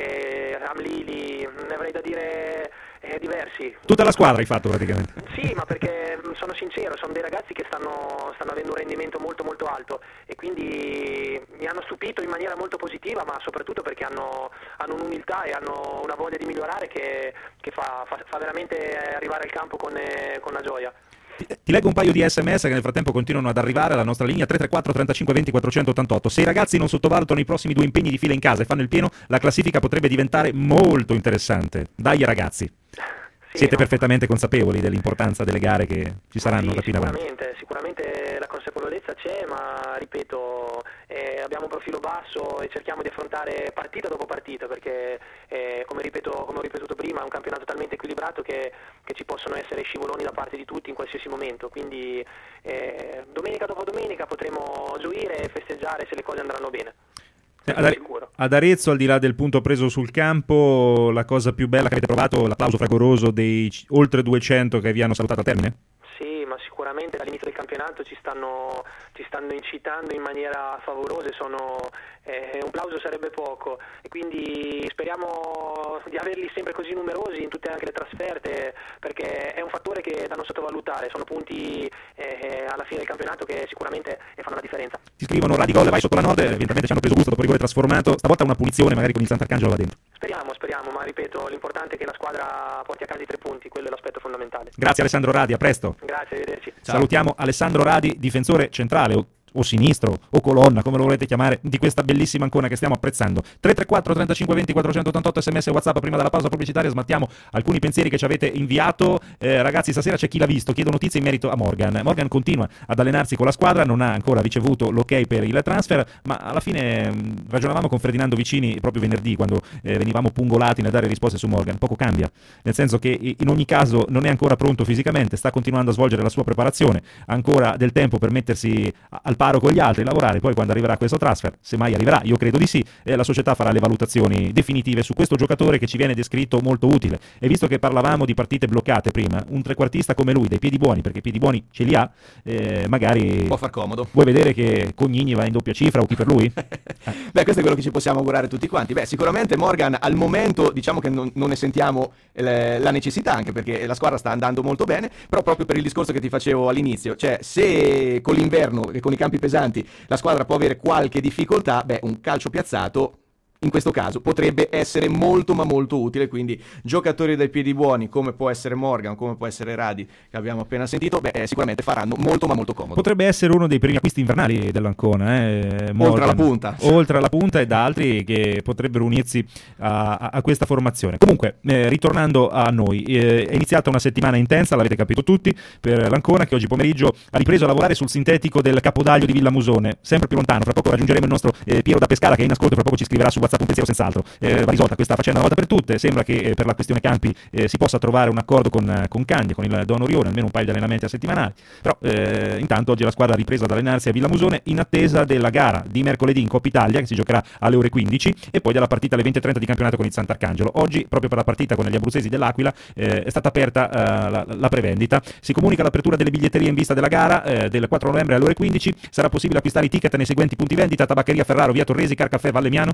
eh, Amlili, ne avrei da dire eh, diversi. Tutta la squadra hai fatto praticamente. Sì, ma perché sono sincero, sono dei ragazzi che stanno, stanno avendo un rendimento molto molto alto e quindi mi hanno stupito in maniera molto positiva, ma soprattutto perché hanno, hanno un'umiltà e hanno una voglia di migliorare che, che fa, fa, fa veramente arrivare al campo con, eh, con la gioia. Ti, ti leggo un paio di sms che nel frattempo continuano ad arrivare alla nostra linea tre tre quattro trentacinque venti quattrocentottantotto. Se i ragazzi non sottovalutano i prossimi due impegni di fila in casa e fanno il pieno, la classifica potrebbe diventare molto interessante. Dai ragazzi. Sì, siete no? perfettamente consapevoli dell'importanza delle gare che ci saranno sì, da qui in avanti? Sicuramente, sicuramente la consapevolezza c'è, ma ripeto, eh, abbiamo un profilo basso e cerchiamo di affrontare partita dopo partita perché, eh, come, ripeto, come ho ripetuto prima, è un campionato talmente equilibrato che, che ci possono essere scivoloni da parte di tutti in qualsiasi momento, quindi eh, domenica dopo domenica potremo gioire e festeggiare se le cose andranno bene. Ad, Are- ad Arezzo, al di là del punto preso sul campo, la cosa più bella che avete provato, l'applauso fragoroso dei c- oltre duecento che vi hanno salutato a termine? Sì, ma sicuramente dall'inizio del campionato ci stanno, ci stanno incitando in maniera favolosa, sono, eh, un plauso sarebbe poco e quindi speriamo di averli sempre così numerosi in tutte anche le trasferte perché è un fattore che da non sottovalutare, sono punti eh, alla fine del campionato che sicuramente fanno la differenza. Ti scrivono Radigol, vai sotto la nord, evidentemente ci hanno preso gusto dopo rigore trasformato, stavolta una punizione magari con il Sant'Arcangelo là dentro. Speriamo, speriamo, ma ripeto, l'importante è che la squadra porti a casa i tre punti, quello è l'aspetto fondamentale. Grazie Alessandro Radi, a presto. Grazie, arrivederci. Ciao. Salutiamo Alessandro Radi, difensore centrale o, o sinistro o colonna, come lo volete chiamare, di questa bellissima Ancona che stiamo apprezzando. tre tre quattro trentacinque venti quattrocentottantotto sms e WhatsApp. Prima della pausa pubblicitaria smattiamo alcuni pensieri che ci avete inviato. Eh, ragazzi, stasera c'è chi l'ha visto, chiedo notizie in merito a Morgan. Morgan continua ad allenarsi con la squadra, non ha ancora ricevuto l'ok per il transfer, ma alla fine mh, ragionavamo con Ferdinando Vicini proprio venerdì quando eh, venivamo pungolati nel dare risposte su Morgan. Poco cambia, nel senso che in ogni caso non è ancora pronto fisicamente, sta continuando a svolgere la sua preparazione, ha ancora del tempo per mettersi al paro con gli altri, lavorare. Poi quando arriverà questo transfer, se mai arriverà, io credo di sì, eh, la società farà le valutazioni definitive su questo giocatore che ci viene descritto molto utile. E visto che parlavamo di partite bloccate prima, un trequartista come lui, dei piedi buoni, perché i piedi buoni ce li ha, eh, magari può far comodo. Vuoi vedere che Cognini va in doppia cifra o chi per lui? Beh, questo è quello che ci possiamo augurare tutti quanti. Beh, sicuramente Morgan al momento diciamo che non, non ne sentiamo eh, la necessità, anche perché la squadra sta andando molto bene, però proprio per il discorso che ti facevo all'inizio, cioè se con l'inverno e con i campi pesanti la squadra può avere qualche difficoltà, beh, un calcio piazzato in questo caso potrebbe essere molto ma molto utile, quindi giocatori dai piedi buoni come può essere Morgan, come può essere Radi che abbiamo appena sentito, beh, sicuramente faranno molto ma molto comodo. Potrebbe essere uno dei primi acquisti invernali dell'Ancona, eh, oltre alla punta oltre alla punta e da altri che potrebbero unirsi a, a, a questa formazione. Comunque eh, ritornando a noi, eh, è iniziata una settimana intensa, l'avete capito tutti, per l'Ancona, che oggi pomeriggio ha ripreso a lavorare sul sintetico del Capodaglio di Villamusone, sempre più lontano. Fra poco raggiungeremo il nostro eh, Piero da Pescara, che è in ascolto, fra poco ci scriverà su WhatsApp un pensiero senz'altro. Eh, va risolta questa faccenda una volta per tutte. Sembra che eh, per la questione campi eh, si possa trovare un accordo con, eh, con Candia, con il Don Orione, almeno un paio di allenamenti a settimanali. Però eh, intanto oggi la squadra ha ripreso ad allenarsi a Villamusone in attesa della gara di mercoledì in Coppa Italia, che si giocherà alle ore quindici, e poi della partita alle venti e trenta di campionato con il Sant'Arcangelo. Oggi, proprio per la partita con gli abruzzesi dell'Aquila, eh, è stata aperta eh, la, la prevendita. Si comunica l'apertura delle biglietterie in vista della gara eh, del quattro novembre alle ore quindici. Sarà possibile acquistare i ticket nei seguenti punti vendita: Tabaccheria Ferraro, via Torresi, Car Caffè Valle Miano, distribuzione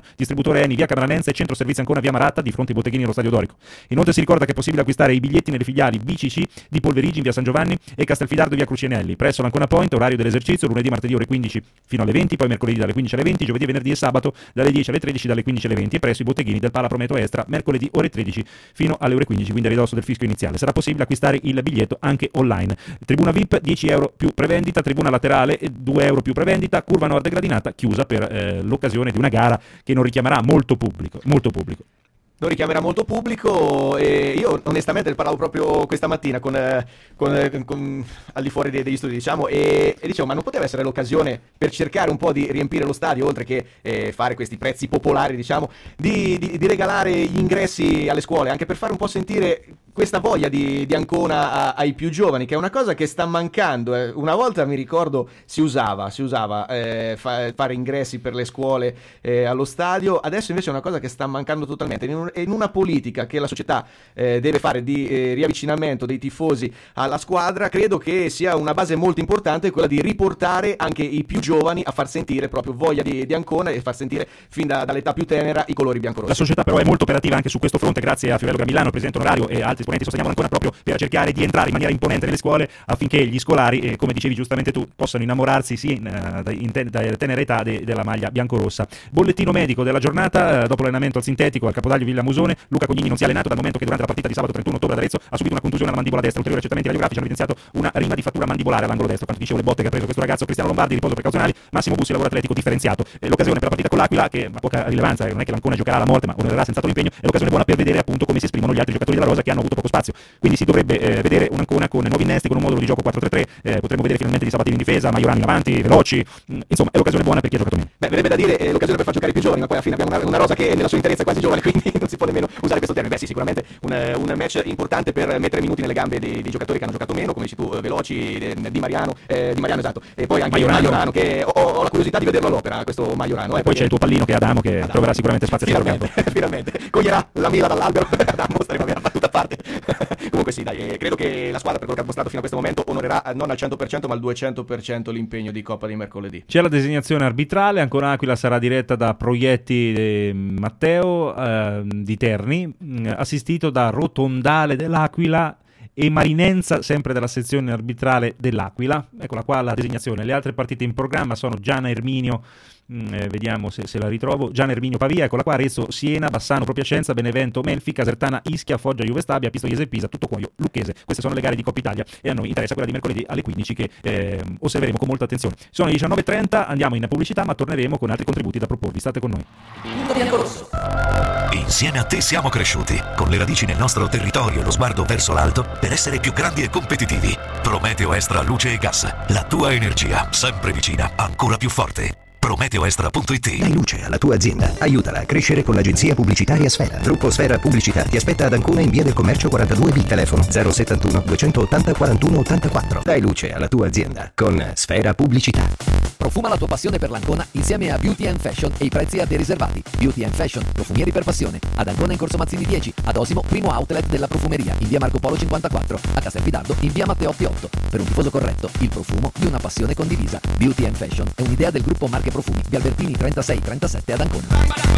distributore Eni, via Canalenza e centro servizi Ancona, via Maratta, di fronte ai botteghini allo Stadio Dorico. Inoltre si ricorda che è possibile acquistare i biglietti nelle filiali B C C di Polverigi in via San Giovanni e Castelfidardo via Crucianelli, presso l'Ancona Point, orario dell'esercizio lunedì, martedì ore quindici fino alle venti, poi mercoledì dalle quindici alle venti, giovedì, venerdì e sabato dalle dieci alle tredici, dalle quindici alle venti, e presso i botteghini del Pala Prometeo Extra, mercoledì ore tredici fino alle ore quindici, quindi a ridosso del fischio iniziale. Sarà possibile acquistare il biglietto anche online. Tribuna V I P dieci euro più prevendita, tribuna laterale due euro più prevendita, curva nord gradinata chiusa per eh, l'occasione di una gara che non richiamerà molto pubblico, molto pubblico. Lo richiamerà molto pubblico e io onestamente ne parlavo proprio questa mattina con, eh, con, eh, con al di fuori dei, degli studi, diciamo, e, e dicevo, ma non poteva essere l'occasione per cercare un po' di riempire lo stadio, oltre che eh, fare questi prezzi popolari, diciamo, di, di, di regalare gli ingressi alle scuole, anche per fare un po' sentire questa voglia di, di Ancona a, ai più giovani, che è una cosa che sta mancando. Eh. Una volta mi ricordo si usava, si usava eh, fa, fare ingressi per le scuole eh, allo stadio, adesso invece è una cosa che sta mancando totalmente. In, un, in una politica che la società eh, deve fare di eh, riavvicinamento dei tifosi alla squadra, credo che sia una base molto importante quella di riportare anche i più giovani a far sentire proprio voglia di, di Ancona e far sentire fin da, dall'età più tenera i colori biancorossi. La società però è molto operativa anche su questo fronte, grazie a Fiorello Gamillano, il presidente onorario, e altri esponenti sosteniamo ancora proprio per cercare di entrare in maniera imponente nelle scuole affinché gli scolari, eh, come dicevi giustamente tu, possano innamorarsi sì in, uh, in ten- da tenera età de- della maglia biancorossa. Bollettino medico della giornata: uh, dopo l'allenamento al sintetico al Capodaglio Villa Musone, Luca Cognini non si è allenato dal momento che durante la partita di sabato trentuno ottobre ad Arezzo ha subito una contusione alla mandibola destra. Ulteriori accertamenti radiografici hanno evidenziato una rima di frattura mandibolare all'angolo destro. Quanto dicevo, le botte che ha preso questo ragazzo. Cristiano Lombardi, riposo precauzionali, Massimo Bussi, lavoro atletico differenziato. E l'occasione per la partita con l'Aquila, che ha poca rilevanza, non è che l'Ancona giocherà alla morte ma onorerà senz'altro l'impegno, è l'occasione buona per vedere appunto come si esprimono gli altri giocatori della rosa che hanno avuto poco spazio. Quindi si dovrebbe eh, vedere un'Ancona con nuovi innesti, con un modulo di gioco quattro tre tre, eh, potremmo vedere finalmente Di Sabatini in difesa, Majorani in avanti, veloci, mm, insomma è l'occasione buona per chi ha giocato meno. Beh, verrebbe da dire è l'occasione per far giocare i più giovani, ma poi alla fine abbiamo una, una rosa che nella sua interezza è quasi giovane, quindi non si può nemmeno usare questo termine. Beh sì, sicuramente un, un match importante per mettere minuti nelle gambe dei, dei giocatori che hanno giocato meno, come dici tu, veloci, eh, Di Mariano, eh, Di Mariano esatto, e poi anche Majorano, Majorano che ho, ho la curiosità di vederlo all'opera, questo Majorano. E eh, poi c'è il tuo pallino che è Adamo, che Adamo troverà sicuramente spazio a finalmente, finalmente, coglierà la mela dall'albero, Adamo staremo a battuta a parte. Comunque sì, dai, eh, credo che la squadra, per quello che ha mostrato fino a questo momento, onorerà non al cento per cento ma al duecento per cento l'impegno di Coppa di mercoledì. C'è la designazione arbitrale, ancora Aquila sarà diretta da Proietti eh, Matteo eh, di Terni, mh, assistito da Rotondale dell'Aquila e Marinenza, sempre della sezione arbitrale dell'Aquila. Eccola qua la designazione. Le altre partite in programma sono Giana Erminio, mm, eh, vediamo se, se la ritrovo, Giana Erminio Pavia, eccola qua, Arezzo Siena, Bassano Pro Piacenza, Benevento Melfi, Casertana Ischia, Foggia Juve Stabia, Pistoiese Pisa, Tutto Cuoio Lucchese. Queste sono le gare di Coppa Italia e a noi interessa quella di mercoledì alle quindici, che eh, osserveremo con molta attenzione. Sono le diciannove e trenta, andiamo in pubblicità, ma torneremo con altri contributi da proporvi. State con noi. Punto biancorosso. Insieme a te siamo cresciuti, con le radici nel nostro territorio e lo sguardo verso l'alto, per essere più grandi e competitivi. Prometeo Extra Luce e Gas, la tua energia, sempre vicina, ancora più forte. Prometeo Extra punto it. Dai luce alla tua azienda. Aiutala a crescere con l'agenzia pubblicitaria Sfera. Gruppo Sfera Pubblicità ti aspetta ad Ancona in via del Commercio quarantadue B, telefono zero settantuno duecentottanta quarantuno ottantaquattro. Dai luce alla tua azienda con Sfera Pubblicità. Profuma la tua passione per l'Ancona insieme a Beauty and Fashion e i prezzi a te riservati. Beauty and Fashion, profumieri per passione. Ad Ancona in Corso Mazzini dieci, ad Osimo, primo outlet della profumeria, in via Marco Polo cinquantaquattro, a Castelfidardo in via Matteotti otto. Per un tifoso corretto, il profumo di una passione condivisa. Beauty and Fashion è un'idea del gruppo Marche Profumi di Albertini trentasei trentasette ad Ancona.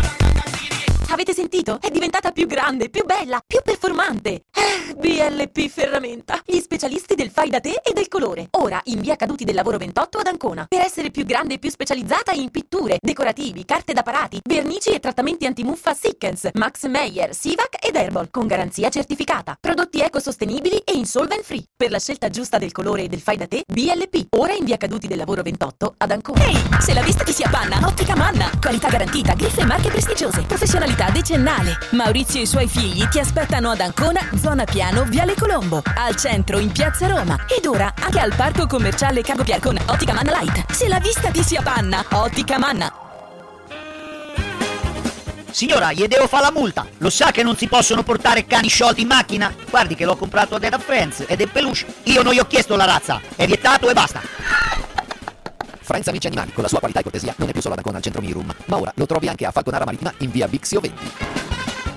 Avete sentito? È diventata più grande, più bella, più performante. Eh, B L P Ferramenta, gli specialisti del fai da te e del colore. Ora in via Caduti del Lavoro ventotto ad Ancona. Per essere più grande e più specializzata in pitture, decorativi, carte da parati, vernici e trattamenti antimuffa Sikkens, Max Meyer, Sivac ed Herbal con garanzia certificata. Prodotti ecosostenibili e insolvent free. Per la scelta giusta del colore e del fai da te, B L P. Ora in via Caduti del Lavoro ventotto ad Ancona. Ehi, se la vista ti si appanna, Ottica Manna. Qualità garantita, griffe e marche prestigiose. Professionalità decennale. Maurizio e i suoi figli ti aspettano ad Ancona, zona Piano, Viale Colombo, al centro in Piazza Roma ed ora anche al parco commerciale Cargo Pier con Ottica Manna Light. Se la vista ti si appanna, Ottica Manna. Signora, gli devo fare la multa. Lo sa che non si possono portare cani sciolti in macchina? Guardi che l'ho comprato a Dead Friends ed è peluche. Io non gli ho chiesto la razza, è vietato e basta. Friends Amici Animali, con la sua qualità e cortesia, non è più solo ad Ancona al centro Mirum, ma ora lo trovi anche a Falconara Marittima in via Bixio venti.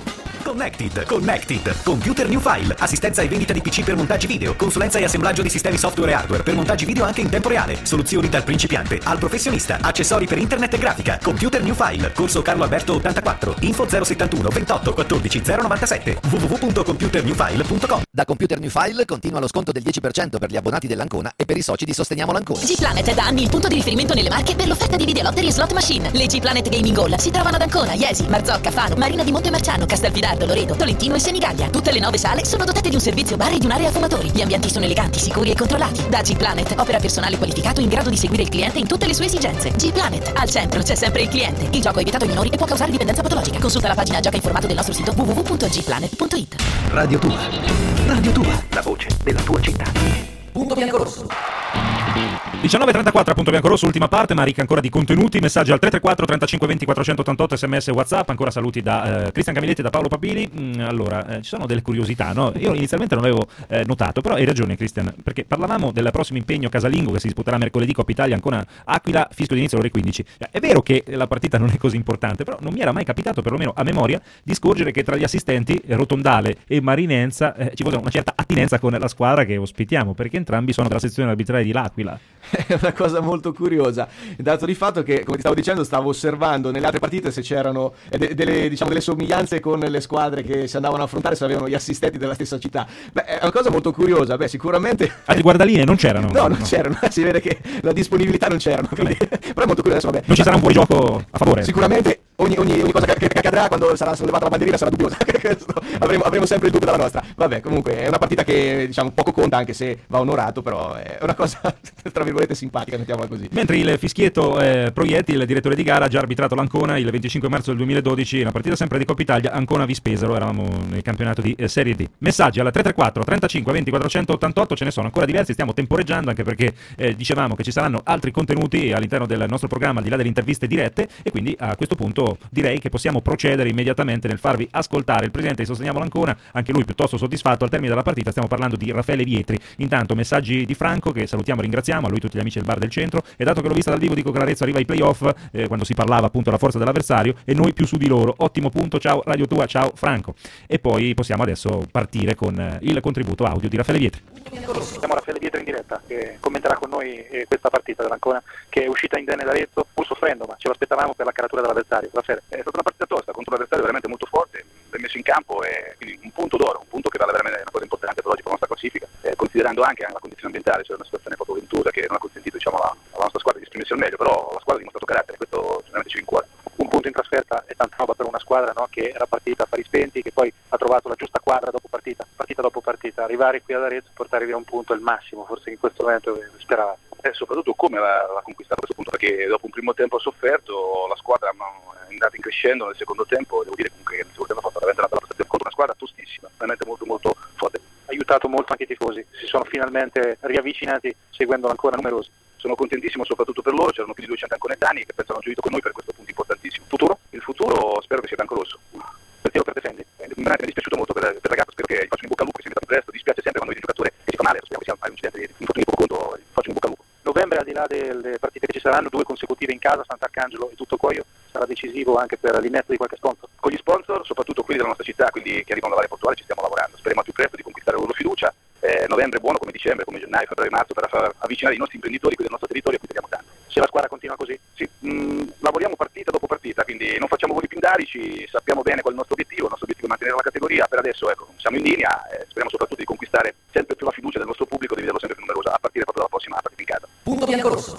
Connected. Connected. Computer New File. Assistenza e vendita di P C per montaggi video. Consulenza e assemblaggio di sistemi software e hardware per montaggi video anche in tempo reale. Soluzioni dal principiante al professionista. Accessori per internet e grafica. Computer New File. Corso Carlo Alberto ottantaquattro. Info zero settantuno ventotto quattordici zero novantasette. w w w punto computer new file punto com. Da Computer New File continua lo sconto del dieci per cento per gli abbonati dell'Ancona e per i soci di Sosteniamo l'Ancona. G-Planet è da anni il punto di riferimento nelle Marche per l'offerta di videolottery e slot machine. Le G-Planet Gaming Hall si trovano ad Ancona, Iesi, Marzocca, Fano, Marina di Montemarciano, Castelfidardo, Loreto, Tolentino e Senigallia. Tutte le nove sale sono dotate di un servizio bar e di un'area fumatori. Gli ambienti sono eleganti, sicuri e controllati. Da G-Planet opera personale qualificato in grado di seguire il cliente in tutte le sue esigenze. G-Planet, al centro c'è sempre il cliente. Il gioco è vietato ai minori e può causare dipendenza patologica. Consulta la pagina gioca informato del nostro sito w w w punto g planet punto i t. Radio Tua. Radio Tua. La voce della tua città. Punto bianco rosso. diciannove e trentaquattro, punto bianco rosso, ultima parte, ma ricca ancora di contenuti. Messaggi al tre tre quattro trentacinque venti quattrocentottantotto, sms e WhatsApp. Ancora saluti da eh, Cristian Camiletti e da Paolo Pabili. Mm, allora, eh, ci sono delle curiosità, no? Io inizialmente non avevo eh, notato, però hai ragione, Cristian, perché parlavamo del prossimo impegno casalingo che si disputerà mercoledì, Coppa Italia, Ancona Aquila, fischio di inizio alle ore quindici. È vero che la partita non è così importante, però non mi era mai capitato, perlomeno a memoria, di scorgere che tra gli assistenti Rotondale e Marinenza eh, ci fosse una certa attinenza con la squadra che ospitiamo, perché entrambi sono della sezione arbitrale di L'Aquila. È una cosa molto curiosa, dato di fatto che, come ti stavo dicendo, stavo osservando nelle altre partite se c'erano eh, de- delle, diciamo, delle somiglianze con le squadre che si andavano a affrontare, se avevano gli assistenti della stessa città. Beh, è una cosa molto curiosa. Beh, sicuramente altre guardaline non c'erano. No, non no. c'erano, si vede che la disponibilità non c'erano, quindi... però è molto curioso. Vabbè. Non ci sarà un fuorigioco a favore? Sicuramente ogni, ogni, ogni cosa che, che accadrà quando sarà sollevata la bandierina sarà dubbiosa. avremo, avremo sempre il dubbio dalla nostra. Vabbè, comunque è una partita che, diciamo, poco conta, anche se va onorato, però è una cosa tra virgolette simpatica, mettiamola così. Mentre il fischietto eh, Proietti, il direttore di gara, ha già arbitrato l'Ancona il venticinque marzo del duemiladodici, una partita sempre di Coppa Italia, Ancona Vispesaro, eravamo nel campionato di eh, Serie D. Messaggi alla tre tre quattro trentacinque venti quattrocentottantotto, ce ne sono ancora diversi, stiamo temporeggiando anche perché eh, dicevamo che ci saranno altri contenuti all'interno del nostro programma al di là delle interviste dirette, e quindi a questo punto direi che possiamo procedere immediatamente nel farvi ascoltare il presidente di Sosteniamo l'Ancona, anche lui piuttosto soddisfatto al termine della partita. Stiamo parlando di Raffaele Vietri. Intanto messaggi di Franco, che salutiamo e ringraziamo, a lui tutti gli amici del bar del centro, e dato che l'ho vista dal vivo dico che l'Arezzo arriva ai playoff, eh, quando si parlava appunto della forza dell'avversario, e noi più su di loro. Ottimo punto, ciao Radio Tua, ciao Franco. E poi possiamo adesso partire con eh, il contributo audio di Raffaele Vietri. Siamo Raffaele Vietri in diretta, che commenterà con noi eh, questa partita dell'Ancona, che è uscita indenne da Arezzo, pur soffrendo, ma ce lo aspettavamo per la caratura dell'avversario. Raffaele, è stata una partita tosta contro un avversario veramente molto forte, ben messo in campo, e quindi un punto d'oro, un punto che vale veramente una cosa importante per oggi per la nostra classifica, eh, considerando anche la condizione ambientale, cioè una situazione proprio ventosa che non ha consentito, diciamo, alla, alla nostra squadra di esprimersi al meglio, però la squadra ha dimostrato carattere, questo veramente ci rincuora. Un punto in trasferta è tanta roba per una squadra, no? Che era partita a fari spenti, che poi ha trovato la giusta quadra dopo partita, partita dopo partita. Arrivare qui ad Arezzo e portare via un punto è il massimo, forse in questo momento speravate. E soprattutto come l'ha, l'ha conquistato a questo punto, perché dopo un primo tempo sofferto la squadra è andata in crescendo nel secondo tempo, devo dire comunque che nel secondo tempo ha fatto veramente una bella prestazione contro una squadra tostissima, veramente molto molto forte. Ha aiutato molto anche i tifosi, si sono finalmente riavvicinati seguendola ancora numerosi. Sono contentissimo soprattutto per loro, c'erano più di duecento anconetani che pensano gioito con noi per questo punto importantissimo. Futuro? Il futuro spero che sia biancorosso. Per te o per Defendi? Mi è dispiaciuto molto per, per il ragazzo, spero che gli faccio in bocca al lupo, che sia andato presto, dispiace sempre quando vedi il giocatore che si fa male, speriamo che sia un incidente di infortunio poco conto, faccio in bocca al lupo. Novembre, al di là delle partite che ci saranno, due consecutive in casa, Sant'Arcangelo e Tuttocoio, sarà decisivo anche per l'innesto di qualche sponsor. Con gli sponsor, soprattutto quelli della nostra città, quindi che arrivano dall'area portuale, ci stiamo lavorando, speriamo al più presto di conquistare la loro fiducia. Eh, novembre è buono come dicembre, come gennaio, febbraio, marzo, per far avvicinare i nostri imprenditori qui del nostro territorio, a cui teniamo tanto. Se la squadra continua così, sì, mh, lavoriamo partita dopo partita, quindi non facciamo voli pindarici, sappiamo bene qual è il nostro obiettivo, il nostro obiettivo è mantenere la categoria. Per adesso, ecco, siamo in linea e speriamo soprattutto di conquistare sempre più la fiducia del nostro pubblico, di vederlo sempre più numerosa, a partire proprio dalla prossima partita in casa. Punto bianco rosso.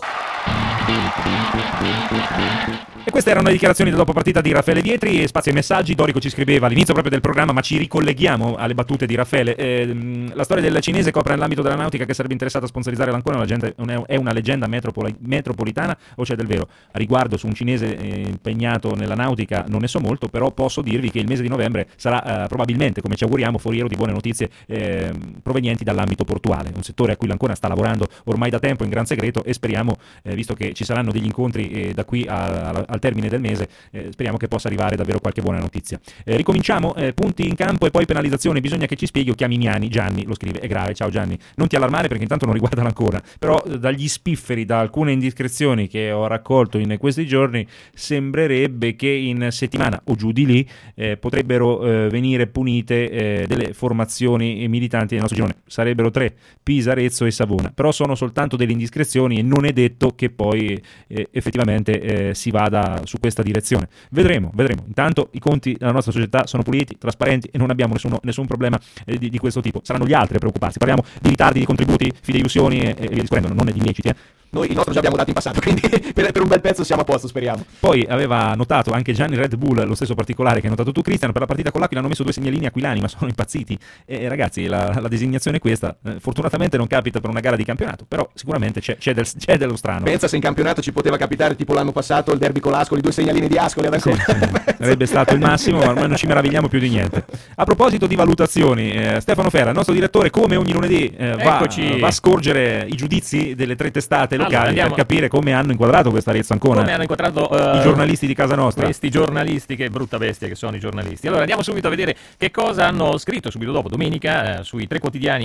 E queste erano le dichiarazioni del dopo partita di Raffaele Vietri. Spazio ai messaggi. Dorico ci scriveva all'inizio proprio del programma, ma ci ricolleghiamo alle battute di Raffaele. Eh, la storia del cinese copre nell'ambito della nautica che sarebbe interessato a sponsorizzare l'Ancona, una gente, è una leggenda metropoli, metropolitana o c'è del vero? A riguardo su un cinese eh, impegnato nella nautica non ne so molto, però posso dirvi che il mese di novembre sarà eh, probabilmente, come ci auguriamo, foriero di buone notizie eh, provenienti dall'ambito portuale, un settore a cui l'Ancona sta lavorando ormai da tempo in gran segreto, e speriamo, eh, visto che ci saranno degli incontri eh, da qui a, a, al termine del mese, eh, speriamo che possa arrivare davvero qualche buona notizia. Eh, ricominciamo, eh, punti in campo e poi penalizzazione, bisogna che ci spieghi o chiami Miani. Gianni lo scrive, è grave, ciao Gianni, non ti allarmare perché intanto non riguarda l'Ancona, però eh, dagli spifferi, da alcune indiscrezioni che ho raccolto in questi giorni, sembrerebbe che in settimana o giù di lì eh, potrebbero eh, venire punite eh, delle formazioni militanti del nostro girone. Sarebbero tre: Pisa, Arezzo e Savona, però sono soltanto delle indiscrezioni e non è detto che poi eh, effettivamente eh, si vada su questa direzione. Vedremo, vedremo. Intanto i conti della nostra società sono puliti, trasparenti e non abbiamo nessuno, nessun problema eh, di, di questo tipo. Saranno gli altri a preoccuparsi. Parliamo di ritardi, di contributi, fideiussioni e, e via discorrendo, non è di illeciti, eh. Noi il nostro già abbiamo dato in passato, quindi per, per un bel pezzo siamo a posto, speriamo. Poi aveva notato anche Gianni Red Bull lo stesso particolare che hai notato tu, Cristian, per la partita con l'Aquila hanno messo due segnalini aquilani, ma sono impazziti. E ragazzi, la, la designazione è questa. Eh, fortunatamente non capita per una gara di campionato, però sicuramente c'è, c'è, del, c'è dello strano. Pensa se in campionato ci poteva capitare tipo l'anno passato il derby con l'Ascoli, due segnalini di Ascoli ad Ancona. Sì, sì. Sarebbe stato il massimo, ma ormai non ci meravigliamo più di niente. A proposito di valutazioni, eh, Stefano Ferra, il nostro direttore, come ogni lunedì eh, va, va a scorgere i giudizi delle tre testate locali, allora, per capire come hanno inquadrato questa Arezzo Ancona, come hanno inquadrato uh, i giornalisti di casa nostra, questi giornalisti, che brutta bestia che sono i giornalisti. Allora andiamo subito a vedere che cosa hanno scritto subito dopo domenica eh, sui tre quotidiani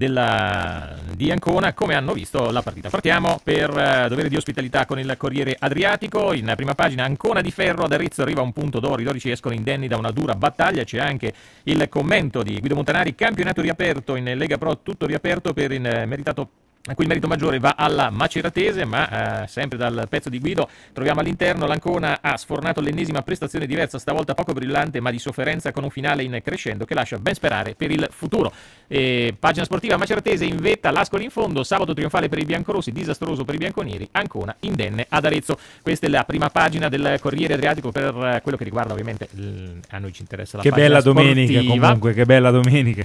della, di Ancona, come hanno visto la partita. Partiamo per uh, dovere di ospitalità con il Corriere Adriatico. In prima pagina: Ancona di ferro, ad Arezzo arriva un punto d'oro, i dodici escono indenni da una dura battaglia. C'è anche il commento di Guido Montanari: campionato riaperto in Lega Pro, tutto riaperto per il meritato, a cui il merito maggiore va alla Maceratese, ma eh, sempre dal pezzo di Guido troviamo all'interno: l'Ancona ha sfornato l'ennesima prestazione diversa, stavolta poco brillante ma di sofferenza, con un finale in crescendo che lascia ben sperare per il futuro. E, pagina sportiva: Maceratese in vetta, l'Ascoli in fondo, sabato trionfale per i biancorossi, disastroso per i bianconeri, Ancona indenne ad Arezzo. Questa è la prima pagina del Corriere Adriatico per eh, quello che riguarda ovviamente l... a noi ci interessa la che pagina bella sportiva. Domenica comunque, che bella domenica.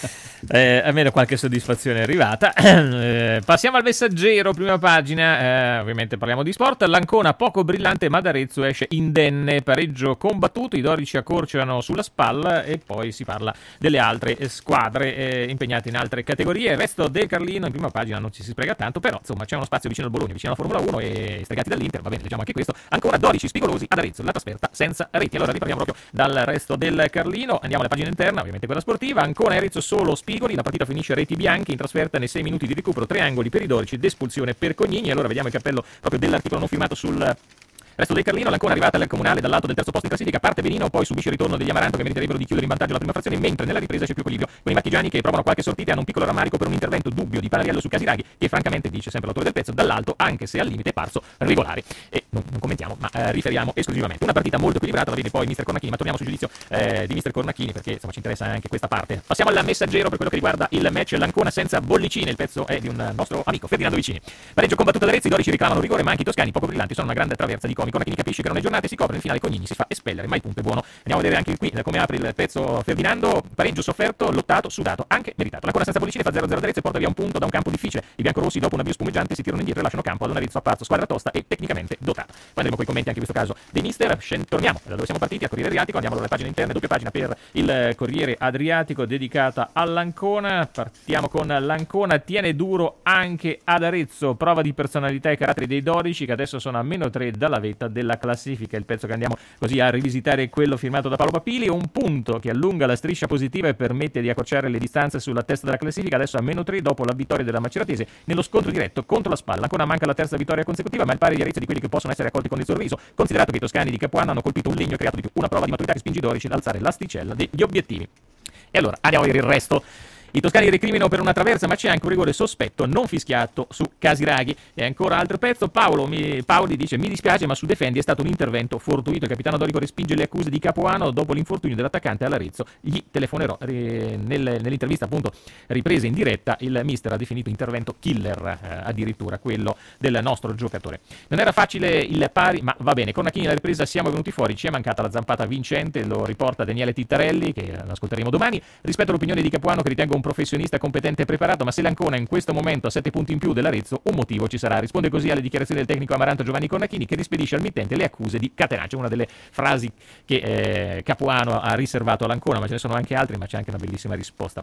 eh, almeno qualche soddisfazione è arrivata. eh, passiamo al Messaggero, prima pagina, eh, ovviamente parliamo di sport. L'Ancona poco brillante ma d'Arezzo esce indenne, pareggio combattuto, i dodici accorciano sulla spalla, e poi si parla delle altre squadre eh, impegnate in altre categorie. Il resto del Carlino in prima pagina non ci si sprega tanto, però insomma c'è uno spazio vicino al Bologna, vicino alla Formula uno e stregati dall'Inter, va bene, leggiamo anche questo. Ancora dodici spigolosi ad Arezzo, la trasferta senza reti. Allora ripartiamo proprio dal resto del Carlino, andiamo alla pagina interna, ovviamente quella sportiva. Ancona e Arezzo solo spigoli, la partita finisce a reti bianche, in trasferta nei sei minuti di recupero tre angoli per i dodici, d'espulsione per Cognini. Allora vediamo il cappello proprio dell'articolo non firmato sul resto del Carlino. L'Ancona arrivata al comunale dall'alto del terzo posto in classifica, parte benino, poi subisce il ritorno degli Amaranto che meriterebbero di chiudere in vantaggio la prima frazione, mentre nella ripresa c'è più equilibrio con i marchigiani che provano qualche sortita e hanno un piccolo rammarico per un intervento dubbio di Panariello su Casiraghi, che francamente, dice sempre l'autore del pezzo, dall'alto, anche se al limite è parso regolare. E non, non commentiamo, ma eh, riferiamo esclusivamente. Una partita molto equilibrata, va bene poi mister Cornacchini, ma torniamo sul giudizio eh, di mister Cornacchini perché insomma ci interessa anche questa parte. Passiamo al Messaggero per quello che riguarda il match. L'Ancona senza bollicine, il pezzo è di un nostro amico Ferdinando Vicini. Pareggio combattuto da Arezzo, i dodici reclamano rigore, ma anche i toscani poco brillanti sono una grande traversa di comi. Cornacchini capisce che non è giornata e si copre, nel finale Cognini si fa espellere, ma il punto è buono. Andiamo a vedere anche qui come apre il pezzo Ferdinando: pareggio sofferto, lottato, sudato, anche meritato. L'Ancona senza bollicine fa zero zero ad Arezzo e porta via un punto da un campo difficile. I biancorossi dopo un avvio spumeggiante si tirano indietro e lasciano campo ad un Arezzo a pazzo, squadra tosta e tecnicamente dotata. Poi andremo con i commenti anche in questo caso dei mister. Scend- torniamo da dove siamo partiti, al Corriere Adriatico. Andiamo alle pagine interne, doppia pagina per il Corriere Adriatico dedicata all'Ancona. Partiamo con l'Ancona tiene duro anche ad Arezzo, prova di personalità e caratteri dei dodici che adesso sono a meno tre dalla vetta della classifica. Il pezzo che andiamo così a rivisitare è quello firmato da Paolo Papili, un punto che allunga la striscia positiva e permette di accorciare le distanze sulla testa della classifica, adesso a meno tre dopo la vittoria della Maceratese nello scontro diretto contro la Spalla. Ancora manca la terza vittoria consecutiva, ma il pari di Arezzo è di quelli che possono essere accolti con il sorriso, considerato che i toscani di Capuano hanno colpito un legno e creato di più una prova di maturità che spinge i dodici ad alzare l'asticella degli obiettivi. E allora andiamo a vedere il resto. I toscani recriminano per una traversa, ma c'è anche un rigore sospetto non fischiato su Casiraghi. E ancora altro pezzo. Paolo mi, Paoli dice: mi dispiace, ma su Defendi è stato un intervento fortuito. Il capitano Dorico respinge le accuse di Capuano dopo l'infortunio dell'attaccante all'Arezzo. Gli telefonerò. Nel, nell'intervista appunto ripresa in diretta, il mister ha definito intervento killer, eh, addirittura quello del nostro giocatore. Non era facile il pari, ma va bene. Cornacchini alla ripresa siamo venuti fuori, ci è mancata la zampata vincente, lo riporta Daniele Tittarelli, che ascolteremo domani. Rispetto all'opinione di Capuano, che ritengo un professionista competente e preparato, ma se l'Ancona in questo momento ha sette punti in più dell'Arezzo, un motivo ci sarà. Risponde così alle dichiarazioni del tecnico amaranto Giovanni Cornacchini, che rispedisce al mittente le accuse di catenaccio, una delle frasi che eh, Capuano ha riservato all'Ancona, ma ce ne sono anche altre, ma c'è anche una bellissima risposta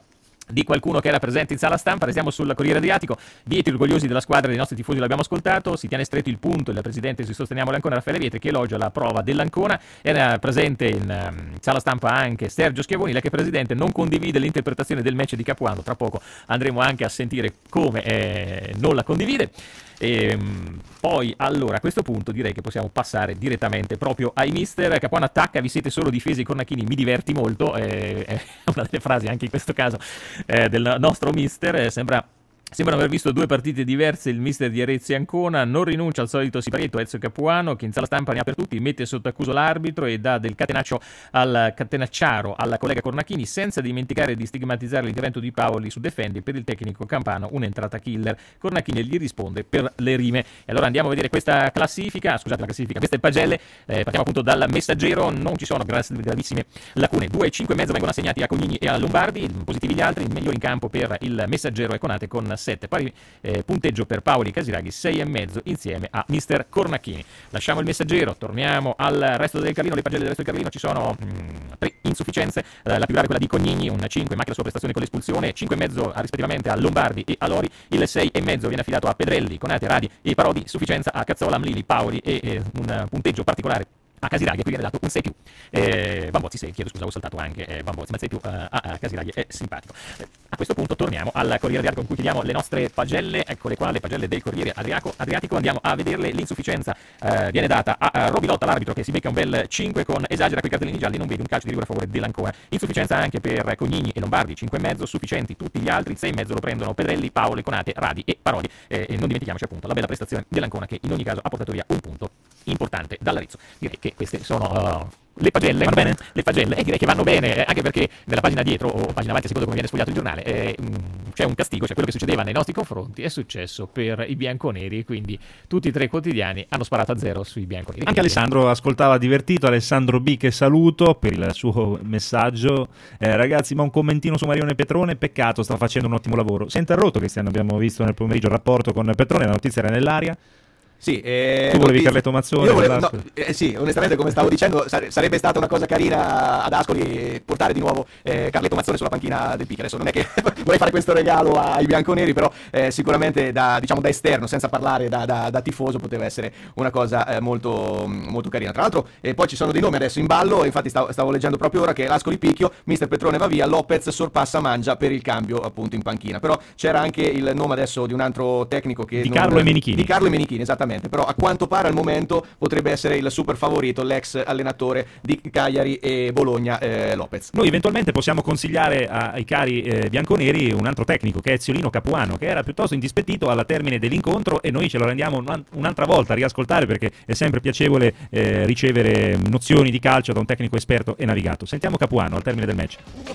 di qualcuno che era presente in sala stampa. Restiamo sul Corriere Adriatico. Vietri orgogliosi della squadra dei nostri tifosi, l'abbiamo ascoltato. Si tiene stretto il punto il presidente si sosteniamo l'Ancona Raffaele Vietri, che elogia la prova dell'Ancona. Era presente in um, sala stampa anche Sergio Schiavoni, lei che presidente non condivide l'interpretazione del match di Capuano. Tra poco andremo anche a sentire come eh, non la condivide. E poi allora a questo punto direi che possiamo passare direttamente proprio ai mister. Capuano attacca, vi siete solo difesi cornacchini, mi diverti molto, eh, è una delle frasi anche in questo caso eh, del nostro mister. eh, sembra Sembrano aver visto due partite diverse il mister di Arezzo e Ancona. Non rinuncia al solito siparietto Ezio Capuano, che in sala stampa ne ha per tutti, mette sotto accusa l'arbitro e dà del catenaccio al catenacciaro alla collega Cornacchini, senza dimenticare di stigmatizzare l'intervento di Paoli su Defendi. Per il tecnico campano un'entrata killer. Cornacchini gli risponde per le rime. E allora andiamo a vedere questa classifica, scusate la classifica, queste pagelle. Eh, partiamo appunto dal Messaggero. Non ci sono gravissime lacune, due e cinque e mezzo vengono assegnati a Cognini e a Lombardi, positivi gli altri. Il migliore in campo per il Messaggero è Conate con sette, pari eh, punteggio per Paoli Casiraghi sei e mezzo insieme a mister Cornacchini. Lasciamo il Messaggero, torniamo al resto del Carlino. Le pagelle del resto del Carlino ci sono mh, tre insufficienze, eh, la più grave è quella di Cognini, un cinque, manca la sua prestazione con l'espulsione, cinque e mezzo rispettivamente a Lombardi e a Lori, il sei e mezzo viene affidato a Pedrelli, Conate, Radi e Parodi, sufficienza a Cazzola, Amlini, Paoli e eh, un punteggio particolare a Casiraghi, qui viene dato un sei più. Eh, Bambozzi sei, chiedo scusa, ho saltato anche eh, Bambozzi, ma sei più uh, a, a Casiraghi è simpatico. Eh, a questo punto torniamo al Corriere Adriatico, con cui chiudiamo le nostre pagelle. Eccole qua, le pagelle del Corriere Adriatico. Adriatico. Andiamo a vederle. L'insufficienza eh, viene data a, a Robilotta, l'arbitro, che si becca un bel cinque con esagera quei cartellini gialli, non vede un calcio di rigore a favore dell'Ancona. Insufficienza anche per Cognini e Lombardi, cinque e mezzo, sufficienti tutti gli altri, sei e mezzo lo prendono Pedrelli, Paoli, Conate, Radi e Parodi. Eh, e non dimentichiamoci appunto la bella prestazione dell'Ancona, che in ogni caso ha portato via un punto importante dall'Arezzo. Direi che queste sono uh, le pagelle, vanno bene? Le pagelle, e direi che vanno bene, eh, anche perché nella pagina dietro o pagina avanti, secondo come viene sfogliato il giornale, eh, mh, c'è un castigo, cioè quello che succedeva nei nostri confronti è successo per i bianconeri, quindi tutti e tre i quotidiani hanno sparato a zero sui bianconeri. Anche Alessandro ascoltava divertito, Alessandro B, che saluto per il suo messaggio. Eh, ragazzi, ma un commentino su Marione Petrone, peccato, sta facendo un ottimo lavoro. Si è interrotto, Cristiano, abbiamo visto nel pomeriggio il rapporto con Petrone, la notizia era nell'aria. Sì, eh, tu volevi Carletto Mazzone? Io volevo, no, eh, sì, onestamente, come stavo dicendo, sare- sarebbe stata una cosa carina ad Ascoli portare di nuovo eh, Carletto Mazzone sulla panchina del Pichi. Adesso non è che vorrei fare questo regalo ai bianconeri, però eh, sicuramente da, diciamo, da esterno, senza parlare da, da, da tifoso, poteva essere una cosa eh, molto, molto carina. Tra l'altro, eh, poi ci sono dei nomi adesso in ballo, infatti stavo, stavo leggendo proprio ora che l'Ascoli Picchio, mister Petrone va via, Lopez sorpassa Mangia per il cambio appunto in panchina. Però c'era anche il nome adesso di un altro tecnico che di non, Carlo Emenichini. Di Carlo Emenichini, esattamente, però a quanto pare al momento potrebbe essere il super favorito, l'ex allenatore di Cagliari e Bologna, eh, Lopez. Noi eventualmente possiamo consigliare ai cari eh, bianconeri un altro tecnico, che è Ziolino Capuano, che era piuttosto indispettito alla termine dell'incontro, e noi ce lo rendiamo un'altra volta a riascoltare, perché è sempre piacevole eh, ricevere nozioni di calcio da un tecnico esperto e navigato. Sentiamo Capuano al termine del match.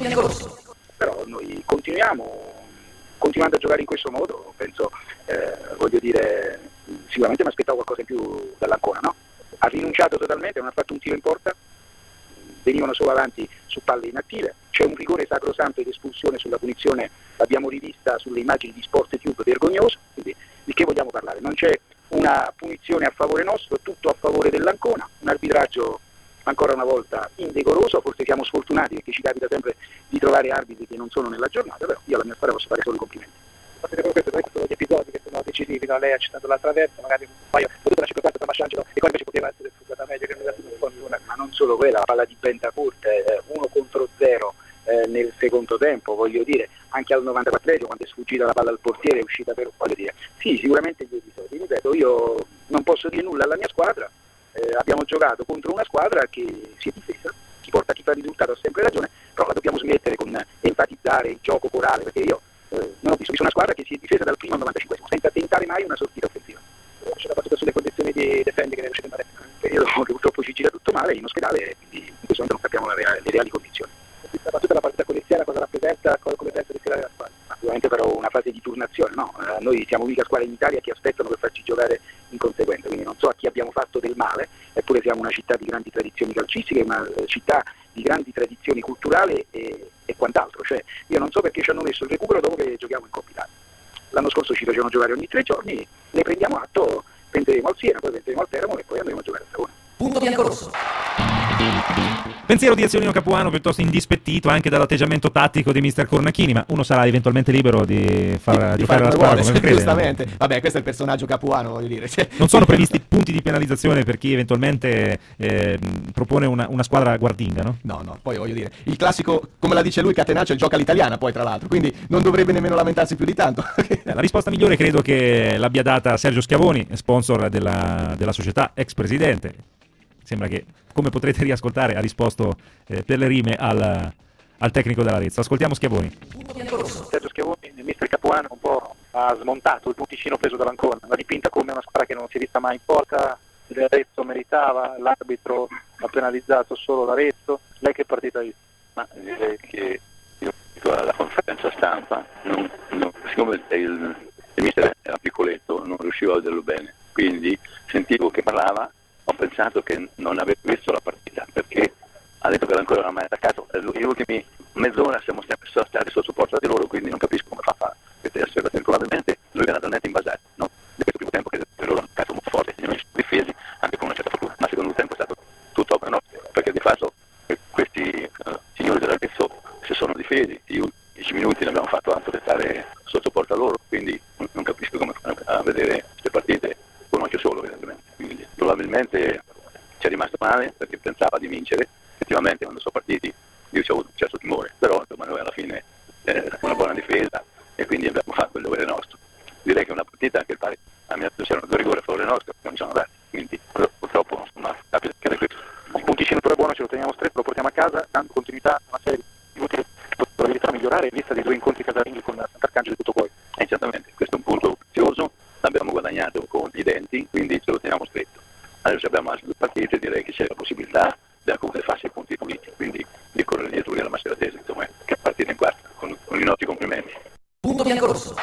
Però noi continuiamo continuando a giocare in questo modo, penso, eh, voglio dire, sicuramente mi aspettavo qualcosa in più dall'Ancona, no? Ha rinunciato totalmente, non ha fatto un tiro in porta, venivano solo avanti su palle inattive, c'è un rigore sacrosanto ed espulsione sulla punizione, l'abbiamo rivista sulle immagini di SportTube, vergognoso, quindi di che vogliamo parlare? Non c'è una punizione a favore nostro, tutto a favore dell'Ancona, un arbitraggio ancora una volta indecoroso, forse siamo sfortunati perché ci capita sempre di trovare arbitri che non sono nella giornata, però io alla mia squadra posso fare solo i complimenti. Proprio questo, questi sono gli episodi che sono decisivi, no? Lei ha citato l'altra verso, magari un paio, soprattutto la cinque quattro Masciangelo, e poi invece poteva essere sfruttata meglio che nella seconda. Ma non solo quella, la palla di Bentancur, eh, uno contro zero eh, nel secondo tempo, voglio dire, anche al novantaquattresimo quando è sfuggita la palla al portiere, è uscita per, voglio dire, sì, sicuramente gli episodi, ripeto, io non posso dire nulla alla mia squadra. Eh, abbiamo giocato contro una squadra che si è difesa, chi porta chi fa il risultato ha sempre ragione, però la dobbiamo smettere con enfatizzare il gioco corale, perché io eh, non ho visto, visto una squadra che si è difesa dal primo al novantacinquesimo senza tentare mai una sortita offensiva. C'è la battuta sulle condizioni di Defendi che ne è riuscito a fare un periodo che purtroppo ci gira tutto male in ospedale, quindi in questo momento non capiamo le reali, le reali condizioni. La battuta, la partita coliziana, cosa rappresenta, come pensa di tirare la squadra? Sicuramente però una fase di turnazione, no? Eh, noi siamo l'unica squadra in Italia che aspettano per farci giocare in conseguenza, quindi non so a chi abbiamo fatto del male, eppure siamo una città di grandi tradizioni calcistiche, una città di grandi tradizioni culturali e, e quant'altro, cioè io non so perché ci hanno messo il recupero dopo che giochiamo in Coppa Italia. L'anno scorso ci facevano giocare ogni tre giorni, ne prendiamo atto, penseremo al Siena, poi penseremo al Teramo e poi andremo a giocare a Savona. Punto bianco rosso. Pensiero di Eziolino Capuano piuttosto indispettito anche dall'atteggiamento tattico di mister Cornacchini, ma uno sarà eventualmente libero di far di, giocare di la squadra come crede. Giustamente. Vabbè, questo è il personaggio Capuano, voglio dire. Cioè... Non sono previsti punti di penalizzazione per chi eventualmente eh, propone una, una squadra guardinga, no? No, no, poi voglio dire, il classico, come la dice lui, Catenaccio gioca all'italiana poi tra l'altro, quindi non dovrebbe nemmeno lamentarsi più di tanto. La risposta migliore credo che l'abbia data Sergio Schiavoni, sponsor della, della società, ex presidente. Sembra che, come potrete riascoltare, ha risposto eh, per le rime al, al tecnico dell'Arezzo. Ascoltiamo Schiavoni. Sergio Schiavoni, il mister Capuano, un po' ha smontato il punticino preso dall'Ancona, l'ha dipinta come una squadra che non si è vista mai in porta, l'Arezzo meritava, l'arbitro ha penalizzato solo l'Arezzo. Lei che partita ha visto? Ma direi che io dico alla conferenza stampa, non, non, siccome il, il mister era piccoletto, non riuscivo a vederlo bene, quindi sentivo che parlava. Ho pensato che non avevo visto la partita perché ha detto che ancora non ha mai attaccato. Negli ultimi mezz'ora siamo sempre stati sotto supporto di loro, quindi non capisco come fa a queste osservazioni. Probabilmente lui era talmente invasato, no? Di questo primo tempo che loro hanno attaccato molto forte, si sono difesi anche con una certa fortuna, ma il secondo tempo è stato tutto opera nostra, perché di fatto questi uh, signori dell'Arezzo si sono difesi, io dieci minuti ne abbiamo fatto a poter stare sotto porta loro, quindi non, non capisco come fanno a vedere queste partite con un occhio solo, evidentemente. Quindi probabilmente ci è rimasto male perché pensava di vincere. Effettivamente quando sono partiti io ci ho avuto un certo timore, però insomma noi alla fine eh, una buona difesa e quindi abbiamo fatto il dovere nostro. Direi che è una partita che pare a mia attenzione c'erano due rigori a favore nostro che non ci sono dati, quindi purtroppo insomma capita che è questo. Il punticino però è buono, ce lo teniamo stretto, lo portiamo a casa, dando continuità a una serie di inutili probabilità a migliorare in vista dei due incontri casalinghi con Sant'Arcangelo e tutto poi. E certamente, questo è un punto prezioso, l'abbiamo guadagnato con i denti, quindi ce lo teniamo stretto. Adesso abbiamo altre due partite, direi che c'è la possibilità di alcune fasce punti puliti, quindi di correre dietro la massima attesa, insomma, che partita in quarta, con, con i nostri complimenti. Punto biancorosso.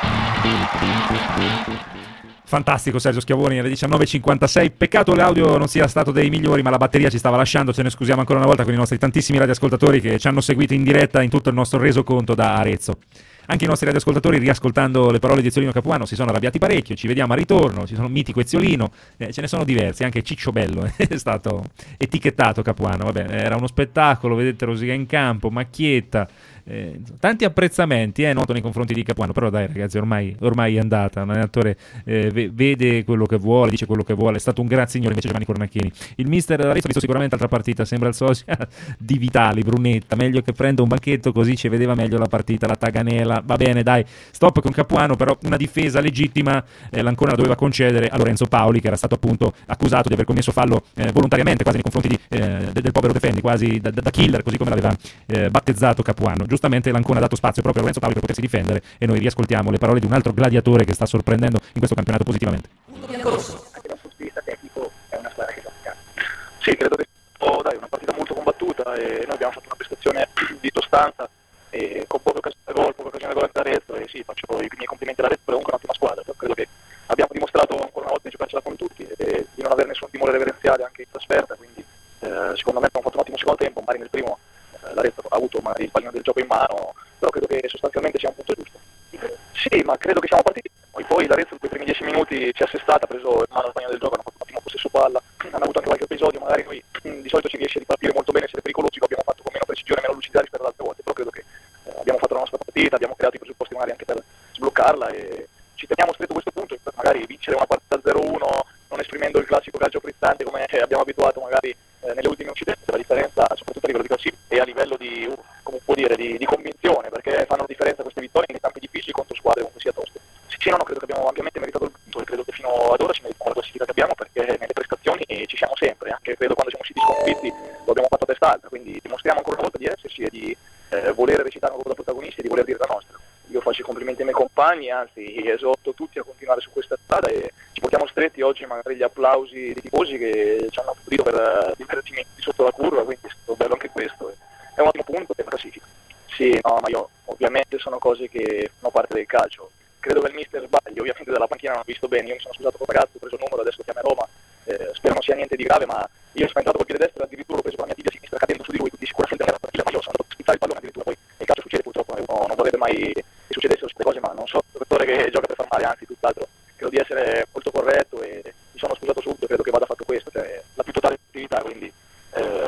Fantastico Sergio Schiavoni alle diciannove e cinquantasei. Peccato l'audio non sia stato dei migliori, ma la batteria ci stava lasciando. Ce ne scusiamo ancora una volta con i nostri tantissimi radioascoltatori che ci hanno seguito in diretta in tutto il nostro resoconto da Arezzo. Anche i nostri radioascoltatori, riascoltando le parole di Eziolino Capuano, si sono arrabbiati parecchio. Ci vediamo a ritorno, ci sono mitico Eziolino, eh, ce ne sono diversi, anche Ciccio Bello è stato etichettato Capuano. Vabbè, era uno spettacolo, vedete Rosica in campo, Macchietta, eh, tanti apprezzamenti eh, noto nei confronti di Capuano, però dai ragazzi, ormai, ormai è andata. Un allenatore eh, vede quello che vuole, dice quello che vuole, è stato un gran signore invece Giovanni Cornacchini. Il mister Arezzo ha visto sicuramente altra partita, sembra il sosia di Vitali, Brunetta, meglio che prenda un banchetto così ci vedeva meglio la partita, la Taganela. Va bene, dai, stop con Capuano, però una difesa legittima eh, l'Ancona la doveva concedere a Lorenzo Paoli, che era stato appunto accusato di aver commesso fallo eh, volontariamente, quasi nei confronti di, eh, del, del povero Defendi, quasi da, da killer, così come l'aveva eh, battezzato Capuano. Giustamente l'Ancona ha dato spazio proprio a Lorenzo Paoli per potersi difendere, e noi riascoltiamo le parole di un altro gladiatore che sta sorprendendo in questo campionato positivamente. Anche dal punto di vista tecnico è una squadra che gioca. Sì, credo che oh, dai, una partita molto combattuta e noi abbiamo fatto una prestazione di sostanza e con poche occasioni da gol, poche occasioni da gol all'Arezzo, e sì, faccio i miei complimenti all'Arezzo, è comunque un'ottima squadra. Credo che abbiamo dimostrato ancora una volta di giocarcela con tutti e di non avere nessun timore reverenziale anche in trasferta, quindi eh, secondo me abbiamo fatto un ottimo secondo tempo. Magari nel primo eh, l'Arezzo ha avuto magari il pallino del gioco in mano, però credo che sostanzialmente sia un punto giusto. Sì, ma credo che siamo partiti, poi, poi l'Arezzo in quei primi dieci minuti ci ha assestata, ha preso in mano il pallino del gioco, hanno fatto un ottimo possesso palla, hanno avuto anche qualche episodio, magari noi di solito ci riesce a ripartire molto bene, essere pericolosi, lo abbiamo fatto con meno precisione, meno lucidità rispetto ad altre volte, però credo che eh, abbiamo fatto la nostra partita, abbiamo creato i presupposti magari anche per sbloccarla e ci teniamo stretto questo punto, per magari vincere una partita zero uno non esprimendo il classico calcio frizzante come abbiamo abituato magari eh, nelle ultime uscite. La differenza soprattutto a livello di calcio e a livello di, uh, come può dire, di, di convinzione, perché fanno la differenza queste vittorie nei campi difficili contro squadre comunque sia toste. Sì, no, no, credo che abbiamo ampiamente meritato il punto e credo che fino ad ora ci meritiamo la classifica che abbiamo, perché nelle prestazioni ci siamo sempre, anche credo quando siamo usciti sconfitti lo abbiamo fatto a testa alta, quindi dimostriamo ancora una volta di esserci e di eh, voler recitare un ruolo da protagonisti e di voler dire la nostra. Io faccio i complimenti ai miei compagni, anzi esorto tutti a continuare su questa strada e ci portiamo stretti oggi magari gli applausi dei tifosi che ci hanno applaudito per diversi metri sotto la curva, quindi è stato bello anche questo, è un ottimo punto per la classifica. Sì, no, ma io ovviamente sono cose che fanno parte del calcio. Credo che il mister sbagli, ovviamente dalla panchina non ho visto bene, io mi sono scusato con il ragazzo, ho preso il numero, adesso lo chiamo a Roma, eh, spero non sia niente di grave, ma io sono entrato col piede destro, addirittura ho preso con la mia tibia sinistra cadendo su di lui, quindi sicuramente non era partita, ma io sono andato a spizzare il pallone, addirittura poi nel calcio succede purtroppo, uno non vorrebbe mai che succedessero queste cose, ma non so, il giocatore che gioca per far male, anzi tutt'altro, credo di essere molto corretto e mi sono scusato subito, credo che vada fatto questo, cioè la più totale attività, quindi eh,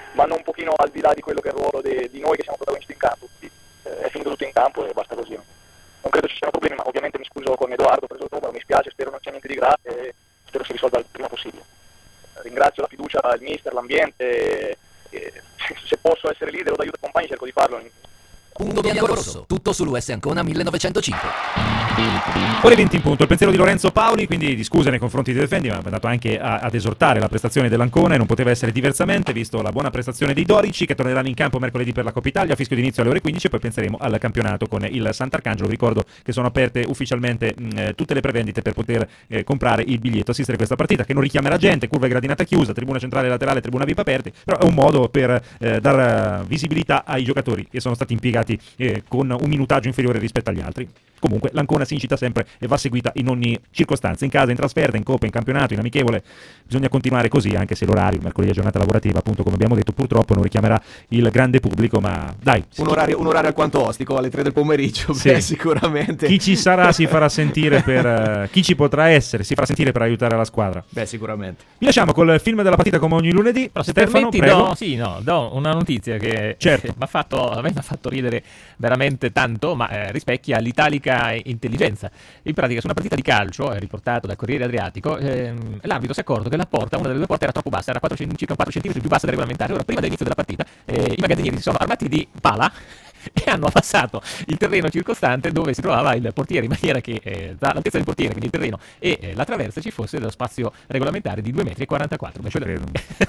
vanno un pochino al di là di quello che è il ruolo de, di noi che siamo protagonisti in campo. Quindi, eh, è finito tutto in campo e basta così. Non credo ci siano problemi, ma ovviamente mi scuso con Edoardo, ho preso il numero, mi spiace, spero non sia niente di grave e spero si risolva il prima possibile. Ringrazio la fiducia, il mister, l'ambiente, e se posso essere leader o d'aiuto ai compagni cerco di farlo. Punto bianco rosso, tutto sull'U S Ancona millenovecentocinque. Ore venti in punto, il pensiero di Lorenzo Paoli, quindi di scuse nei confronti di Defendi, ma è andato anche a, ad esortare la prestazione dell'Ancona e non poteva essere diversamente, visto la buona prestazione dei Dorici, che torneranno in campo mercoledì per la Coppa Italia, a fischio d'inizio alle ore quindici, e poi penseremo al campionato con il Sant'Arcangelo. Ricordo che sono aperte ufficialmente mh, tutte le prevendite per poter eh, comprare il biglietto, assistere a questa partita, che non richiamerà gente, curva e gradinata chiusa, tribuna centrale e laterale, tribuna V I P aperti, però è un modo per eh, dar visibilità ai giocatori che sono stati impiegati eh, con un minutaggio inferiore rispetto agli altri. Comunque l'Ancona si incita sempre e va seguita in ogni circostanza, in casa, in trasferta, in coppa, in campionato, in amichevole. Bisogna continuare così, anche se l'orario, mercoledì è giornata lavorativa, appunto, come abbiamo detto, purtroppo non richiamerà il grande pubblico, ma dai. Un orario, un orario alquanto ostico, alle tre del pomeriggio, sì. Beh, sicuramente. Chi ci sarà si farà sentire per... chi ci potrà essere si farà sentire per aiutare la squadra. Beh, sicuramente. Vi lasciamo col film della partita come ogni lunedì. Però se Stefano, permetti, prego. do, sì, no, do una notizia che certo. mi ha fatto, a me mi ha fatto ridere veramente tanto, ma eh, rispecchia l'italica intelligenza. In pratica, su una partita di calcio, eh, riportato dal Corriere Adriatico, ehm, l'arbitro si è accorto che la porta, una delle due porte, era troppo bassa, era quattro, circa quattro centimetri più bassa del regolamentare. Ora, prima dell'inizio della partita, eh, i magazzinieri si sono armati di pala e hanno abbassato il terreno circostante dove si trovava il portiere, in maniera che eh, dall'altezza del portiere, quindi il terreno e eh, la traversa, ci fosse dello spazio regolamentare di due metri e quarantaquattro. Beh, credo.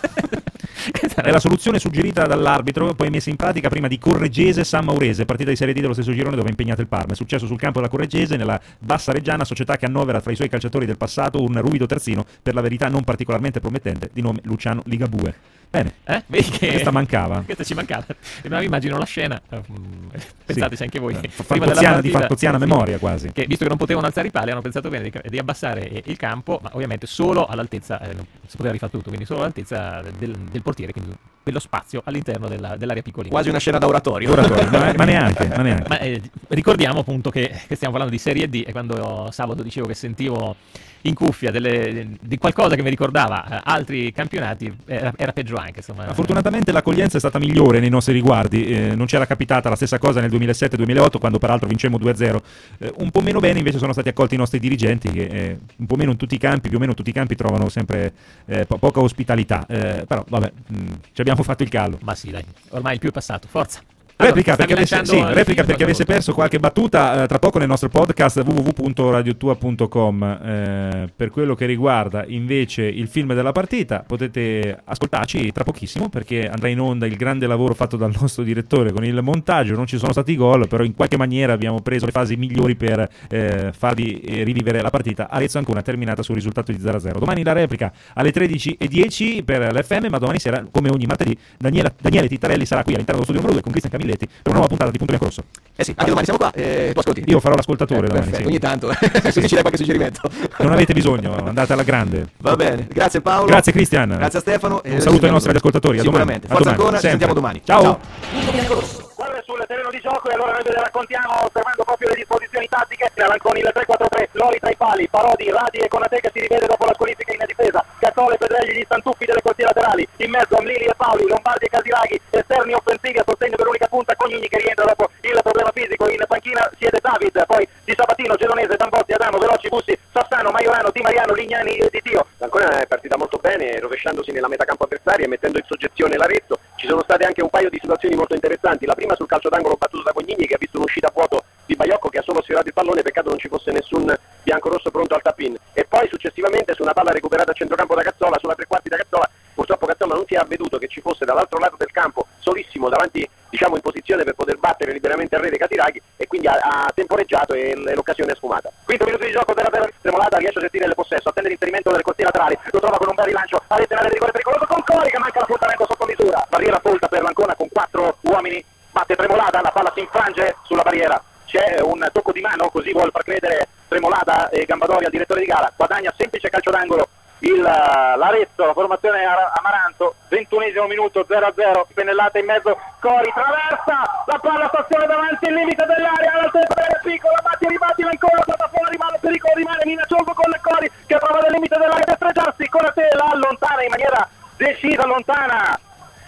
È la soluzione suggerita dall'arbitro, poi messa in pratica prima di Correggese San Maurese, partita di Serie D dello stesso girone dove è impegnato il Parma. È successo sul campo della Correggese, nella Bassa Reggiana, società che annovera tra i suoi calciatori del passato un ruvido terzino, per la verità non particolarmente promettente, di nome Luciano Ligabue. Bene, eh? Vedi che questa mancava. Questa ci mancava. E mi immagino la scena. Pensateci sì. Anche voi. Eh, Fantozziana, di Fantozziana sì, memoria quasi. Che visto che non potevano alzare i pali, hanno pensato bene di, di abbassare il campo, ma ovviamente solo all'altezza, eh, non si poteva rifare tutto, quindi solo all'altezza del, del portiere, quindi quello spazio all'interno della, dell'area piccolina. Quasi una scena da oratorio. oratorio ma, ma neanche. Ma, neanche. ma eh, ricordiamo appunto che, che stiamo parlando di Serie D, e quando sabato dicevo che sentivo in cuffia delle, di qualcosa che mi ricordava eh, altri campionati, era, era peggio anche, insomma. Ma fortunatamente l'accoglienza è stata migliore nei nostri riguardi, eh, non c'era capitata la stessa cosa nel duemilasette duemilaotto, quando peraltro vincemmo due a zero. Eh, un po' meno bene invece sono stati accolti i nostri dirigenti, che eh, un po' meno in tutti i campi, più o meno tutti i campi trovano sempre eh, po- poca ospitalità, eh, però vabbè, mh, ci abbiamo fatto il callo. Ma sì, dai, ormai il più è passato, forza. Replica, allora, perché avesse, sì, replica perché avesse perso qualche battuta, eh, tra poco nel nostro podcast w w w punto radio tua punto com. Eh, per quello che riguarda invece il film della partita, potete ascoltarci tra pochissimo, perché andrà in onda il grande lavoro fatto dal nostro direttore con il montaggio. Non ci sono stati gol, però in qualche maniera abbiamo preso le fasi migliori per eh, farvi eh, rivivere la partita. Arezzo Ancona terminata sul risultato di zero a zero. Domani la replica alle tredici e dieci per l'F M, ma domani sera, come ogni martedì, Daniela, Daniele Tittarelli sarà qui all'interno dello studio numero due con Cristian Camilletti per una nuova puntata di Punto Bianco Rosso. Eh sì, anche domani siamo qua, eh, tu ascolti. Io farò l'ascoltatore eh, domani, perfetto, sì. ogni tanto, così ci dai qualche suggerimento. Non avete bisogno, andate alla grande. Va bene, grazie Paolo. Grazie Cristian. Grazie a Stefano. Un saluto ai nostri ascoltatori. A Sicuramente. Domani. Forza a domani. Ancona, ci sentiamo domani. Ciao. Ciao. Punto Bianco Rosso. Guarda sul terreno di gioco e allora noi ve le raccontiamo osservando proprio le disposizioni tattiche. Con il tre quattro tre, Lori tra i pali, Parodi, Radi e Conate che si rivede dopo la squalifica in difesa, Cattole, Pedregli, gli stantuffi delle corsie laterali, in mezzo Amlili e Paoli, Lombardi e Casiraghi, esterni offensivi a sostegno per l'unica punta Cognini che rientra dopo il problema fisico, in panchina siede David, poi Di Sabatino, Gelonese, Zambotti, Adamo, Veloci, Bussi, Sassano, Maiorano, Di Mariano, Lignani e Di Tio. Ancora è partita molto bene, rovesciandosi nella metà campo avversaria e mettendo in soggezione l'Arezzo. Ci sono state anche un paio di situazioni molto interessanti, la prima sul calcio d'angolo battuto da Cognini che ha visto un'uscita a vuoto di Baiocco che ha solo sfiorato il pallone, peccato non ci fosse nessun biancorosso pronto al tap-in, e poi successivamente su una palla recuperata a centrocampo da Cazzola, sulla tre quarti da Cazzola, purtroppo Cazzola non si è avveduto che ci fosse dall'altro lato del campo, solissimo, davanti, diciamo in posizione per poter battere liberamente a rete Casiraghi, e quindi ha, ha temporeggiato e l- l'occasione è sfumata. Quinto minuto di gioco della Tremolata, riesce a gestire il possesso, attende l'inserimento delle corsie laterali, lo trova con un bel rilancio, a rete in area di rigore pericoloso con Cori che manca l'appuntamento sotto misura, barriera folta per l'Ancona con quattro uomini, batte Tremolata, la palla si infrange sulla barriera, c'è un tocco di mano, così vuol far credere Tremolata e Gambadori al direttore di gara, guadagna semplice calcio d'angolo il l'Arezzo, la formazione Amaranto, ventunesimo minuto, zero a zero, pennellata in mezzo, Cori traversa, la palla stazione davanti il limite dell'area, all'altezza dell'area piccola, batti ribatti ancora, palla fuori, mano pericolo, rimane minaccioso con Cori che prova del limite dell'area per streggiarsi, con la te la allontana in maniera decisa, lontana, vicino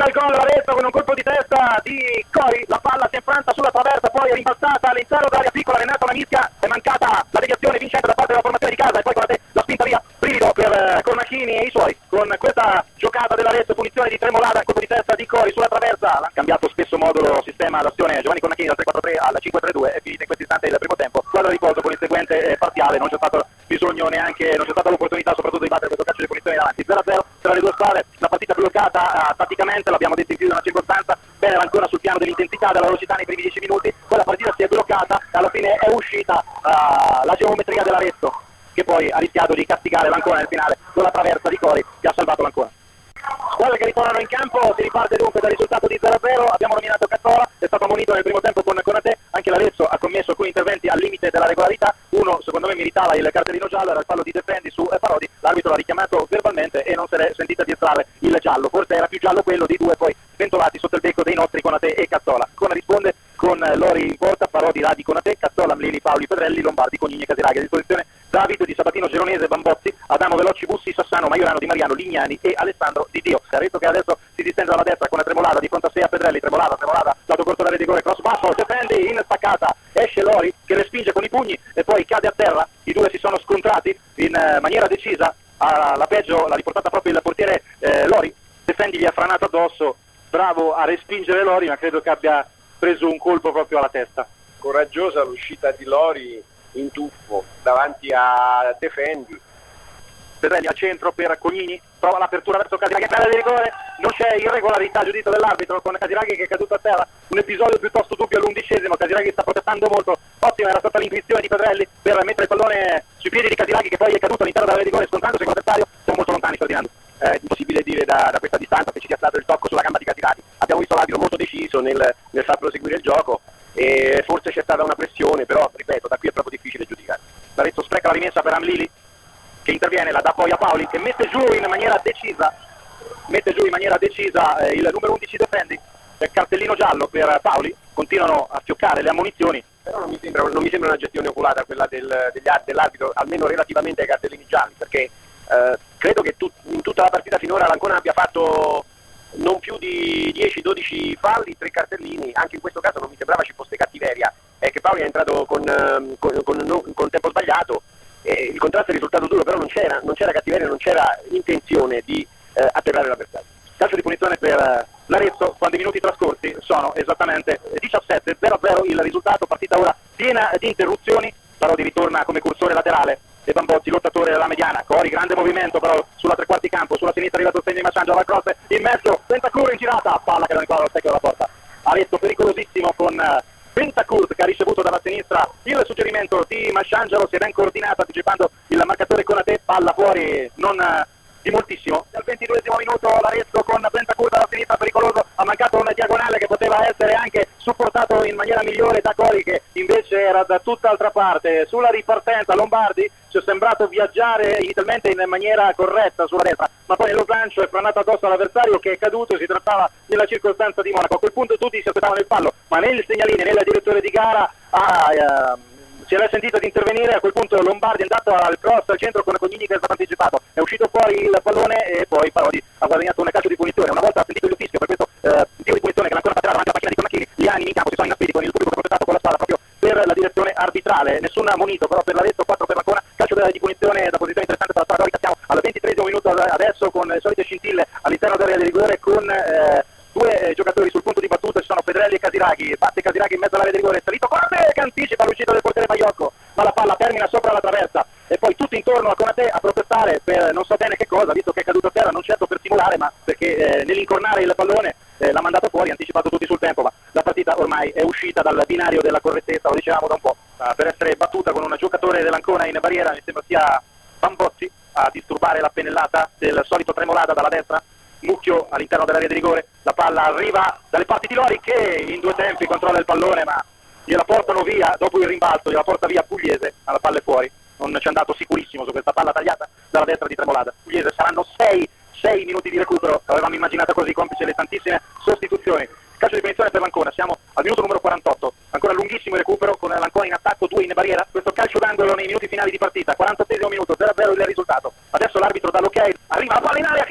il gol l'Arezzo con un colpo di testa di Cori, la palla si è infranta sulla traversa, poi è rimbalzata all'interno dell'area piccola, Renato la mischia, è mancata la deviazione vincente da parte della formazione di casa e poi con la, la spinta via, brivido per eh, Cornacchini e i suoi, con questa giocata dell'Arezzo, punizione di Tremolada, colpo di testa di Cori sulla traversa, l'ha cambiato spesso modulo, sistema d'azione Giovanni Cornacchini dal tre quattro tre al cinque tre due, è finito in questo istante il primo tempo, quadro di riposo con il seguente eh, parziale, non c'è stato bisogno neanche, non c'è stata l'opportunità soprattutto di battere questo calcio di punizione davanti, zero a zero tra le due squadre, la partita bloccata uh, tatticamente, l'abbiamo detto in più di una circostanza, bene ancora sul piano dell'intensità, della velocità nei primi dieci minuti, poi la partita si è bloccata, alla fine è uscita uh, la geometria dell'Arezzo, che poi ha rischiato di castigare l'Ancona nel finale con la traversa di Cori che ha salvato l'Ancona. Squadre che ritornano in campo, si riparte dunque dal risultato di zero a zero, abbiamo nominato Cazzola, è stato ammonito nel primo tempo con Conate, anche l'Arezzo ha commesso alcuni interventi al limite della regolarità, uno secondo me meritava il cartellino giallo, era il fallo di Defendi su eh, Parodi, l'arbitro l'ha richiamato verbalmente e non se l'è sentita di estrarre il giallo, forse era più giallo quello di due poi sventolati sotto il becco dei nostri Conate e Cazzola. Cona risponde con Lori in porta, Parodi là di Conate, Cazzola, Mlini, Paoli, Pedrelli, Lombardi, Cognini e Casiraghi, a disposizione David, Di Sabatino, Geronese, Bambozzi, Adamo, Veloci, Bussi, Sassano, Maiorano, Di Mariano, Lignani e Alessandro Di Dio. Arezzo che adesso si distende dalla destra con la Tremolada di fronte a sé a Pedrelli, Tremolada, Tremolada, lato corto da rigore, cross basso, Defendi in staccata, esce Lori che respinge con i pugni e poi cade a terra, i due si sono scontrati in eh, maniera decisa, alla peggio l'ha riportata proprio il portiere eh, Lori, Defendi gli ha franato addosso, bravo a respingere Lori ma credo che abbia preso un colpo proprio alla testa. Coraggiosa l'uscita di Lori in tuffo davanti a Defendi. Pedrelli al centro per Cognini, prova l'apertura verso Casiraghi in area di rigore, non c'è irregolarità, giudizio dell'arbitro con Casiraghi che è caduto a terra, un episodio piuttosto dubbio all'undicesimo, Casiraghi sta protestando molto, ottima era stata l'intuizione di Pedrelli per mettere il pallone sui piedi di Casiraghi che poi è caduto all'interno dell'area di rigore scontrandosi con l'avversario, siamo molto lontani Ferdinando. È impossibile dire da, da questa distanza che ci sia stato il tocco sulla gamba di Casiraghi, abbiamo visto l'arbitro molto deciso nel, nel far proseguire il gioco e forse c'è stata una pressione, però ripeto, da qui è proprio difficile giudicare. L'Arezzo spreca la rimessa per Amlili che interviene, la dà poi a Paoli che mette giù in maniera decisa mette giù in maniera decisa eh, il numero undici Defendi, il cartellino giallo per Paoli, continuano a fioccare le ammonizioni, però non mi sembra, non mi sembra una gestione oculata quella del, degli, dell'arbitro, almeno relativamente ai cartellini gialli, perché eh, credo che tu, in tutta la partita finora l'Ancona abbia fatto non più di dieci dodici falli, tre cartellini, anche in questo caso non mi sembrava ci fosse cattiveria, è che Paoli è entrato con, con, con, con, con tempo sbagliato, e il contrasto è risultato duro, però non c'era, non c'era cattiveria, non c'era intenzione di eh, atterrare l'avversario. Calcio di punizione per eh, l'Arezzo quando i minuti trascorsi sono esattamente diciassette, zero a zero il risultato, partita ora piena di interruzioni, Parodi ritorna come cursore laterale e Bambozzi lottatore della mediana, Cori grande movimento però sulla tre quarti campo, sulla sinistra arriva il segno di Masciangelo, la cross in mezzo, Bentancur in girata, palla che non inquadra lo specchio della porta, Arezzo pericolosissimo con eh, Bentancur che ha ricevuto dalla sinistra il suggerimento di Masciangelo, si è ben coordinato anticipando il marcatore Conate, palla fuori non eh, di moltissimo. Al ventiduesimo minuto l'Arezzo con Bentancur dalla sinistra pericoloso, ha mancato una diagonale che poteva essere anche supportato in maniera migliore da Cori che invece era da tutt'altra parte. Sulla ripartenza Lombardi ci è sembrato viaggiare inizialmente in maniera corretta sulla destra, ma poi nello slancio è franato addosso all'avversario che è caduto, si trattava della circostanza di Monaco. A quel punto tutti si aspettavano il fallo, ma né il segnalini né il direttore di gara ha... Eh, si era sentito di intervenire, a quel punto Lombardi è andato al cross al centro con Cognini che è stato anticipato, è uscito fuori il pallone e poi Parodi ha guadagnato un calcio di punizione, una volta ha sentito il fischio per questo eh, tiro di punizione che l'Ancona batterà davanti alla macchina di Cornacchini, gli animi in campo si sono inaspiti con il pubblico che ha protestato con la squadra proprio per la direzione arbitrale, nessun ammonito però per l'Arezzo, quattro per l'Ancona, calcio di punizione da posizione interessante per la squadra, siamo al ventitreesimo minuto adesso con le solite scintille all'interno dell'area di rigore con... Eh, due giocatori sul punto di battuta, ci sono Pedrelli e Casiraghi, batte Casiraghi in mezzo all'area di rigore, salito Conate che anticipa l'uscita del portiere Baiocco, ma la palla termina sopra la traversa e poi tutti intorno a Conate a protestare per non so bene che cosa, visto che è caduto a terra, non certo per simulare, ma perché eh, nell'incornare il pallone eh, l'ha mandato fuori, anticipato tutti sul tempo, ma la partita ormai è uscita dal binario della correttezza, lo dicevamo da un po', uh, per essere battuta con un giocatore dell'Ancona in barriera, mi sembra sia Bambozzi a disturbare la pennellata del solito Tremolada dalla destra, Mucchio all'interno dell'area di rigore, la palla arriva dalle parti di Lori che in due tempi controlla il pallone ma gliela portano via dopo il rimbalzo, gliela porta via Pugliese, ma la palla è fuori, non ci è andato sicurissimo su questa palla tagliata dalla destra di Tremolada. Pugliese saranno sei minuti di recupero, l'avevamo immaginata così, complice le tantissime sostituzioni. Calcio di punizione per l'Ancona, siamo al minuto numero quarantotto, ancora lunghissimo il recupero con l'Ancona in attacco, due in barriera, questo calcio d'angolo nei minuti finali di partita, quarantottesimo minuto, zero a zero il risultato. Adesso l'arbitro dà l'ok, arriva la palla in aria che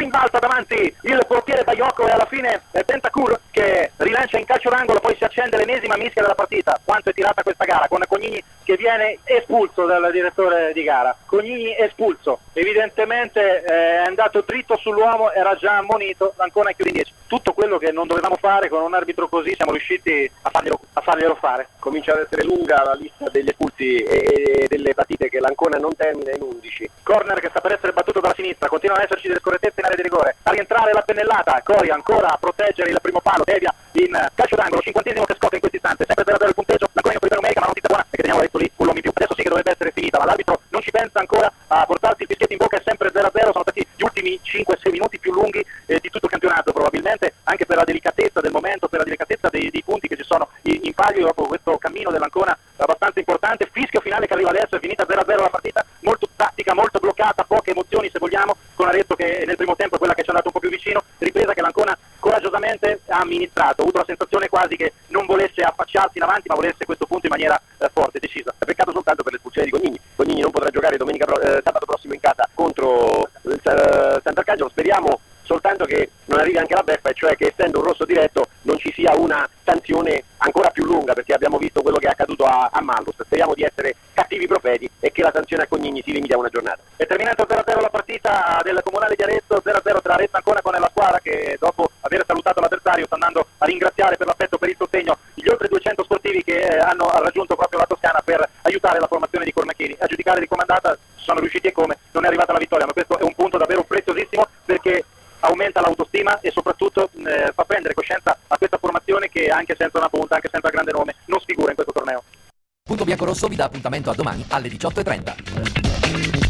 rimbalza davanti il portiere Baiocco e alla fine è Bentancur che rilancia in calcio d'angolo, poi si accende l'ennesima mischia della partita. Quanto è tirata questa gara, con Cognini che viene espulso dal direttore di gara. Cognini espulso, evidentemente è andato dritto sull'uomo, era già ammonito, Ancona chiude in dieci. Tutto quello che non dovevamo fare con un arbitro così siamo riusciti a farglielo, a farglielo fare. Comincia ad essere lunga la lista degli espulsi e, e delle partite che l'Ancona non termina in undici. Corner che sta per essere battuto dalla sinistra, continuano ad esserci delle scorrettezze in area di rigore, a rientrare la pennellata, Coria ancora a proteggere il primo palo, devia in calcio d'angolo, cinquantesimo che scotta in questo istante, sempre zero a zero il punteggio, l'Ancona per numerica, ma notizia buona è che teniamo detto lì un uomo in più. Adesso sì che dovrebbe essere finita, ma l'arbitro non ci pensa ancora a portarsi il fischietto in bocca, è sempre zero a zero, sono stati gli ultimi cinque sei minuti più lunghi eh, di tutto il campionato probabilmente, anche per la delicatezza del momento, per la delicatezza dei, dei punti che ci sono in, in palio dopo questo cammino dell'Ancona abbastanza importante. Fischio finale che arriva adesso, è finita zero a zero la partita, molto tattica, molto bloccata, poche emozioni se vogliamo, con Arezzo che nel primo tempo è quella che ci è andato un po' più vicino, ripresa che l'Ancona coraggiosamente ha amministrato. Ho avuto la sensazione quasi che non volesse affacciarsi in avanti, ma volesse questo punto in maniera eh, forte, decisa. È peccato soltanto per l'espulsione di Cognini. Cognini non potrà giocare domenica pro- eh, sabato prossimo in casa contro il eh, Sant'Arcangelo. Speriamo soltanto che non arrivi anche la beffa, e cioè che essendo un rosso diretto non ci sia una sanzione ancora più lunga, perché abbiamo visto quello che è accaduto a, a Mallus. Speriamo di essere cattivi profeti e che la sanzione a Cognini si limiti a una giornata. È terminato zero a zero la partita del Comunale di Arezzo, zero a zero tra Arezzo Ancona, con la squadra che dopo aver salutato l'avversario sta andando a ringraziare per l'affetto, per il sostegno gli oltre duecento sportivi che eh, hanno raggiunto proprio la Toscana per aiutare la formazione di Cormachini. A giudicare di comandata sono riusciti e come, non è arrivata la vittoria, ma questo è un punto davvero preziosissimo, perché aumenta l'autostima e soprattutto eh, fa prendere coscienza a questa formazione che anche senza una punta, anche senza grande nome, non sfigura in questo torneo. Punto Biancorosso vi dà appuntamento a domani alle diciotto e trenta.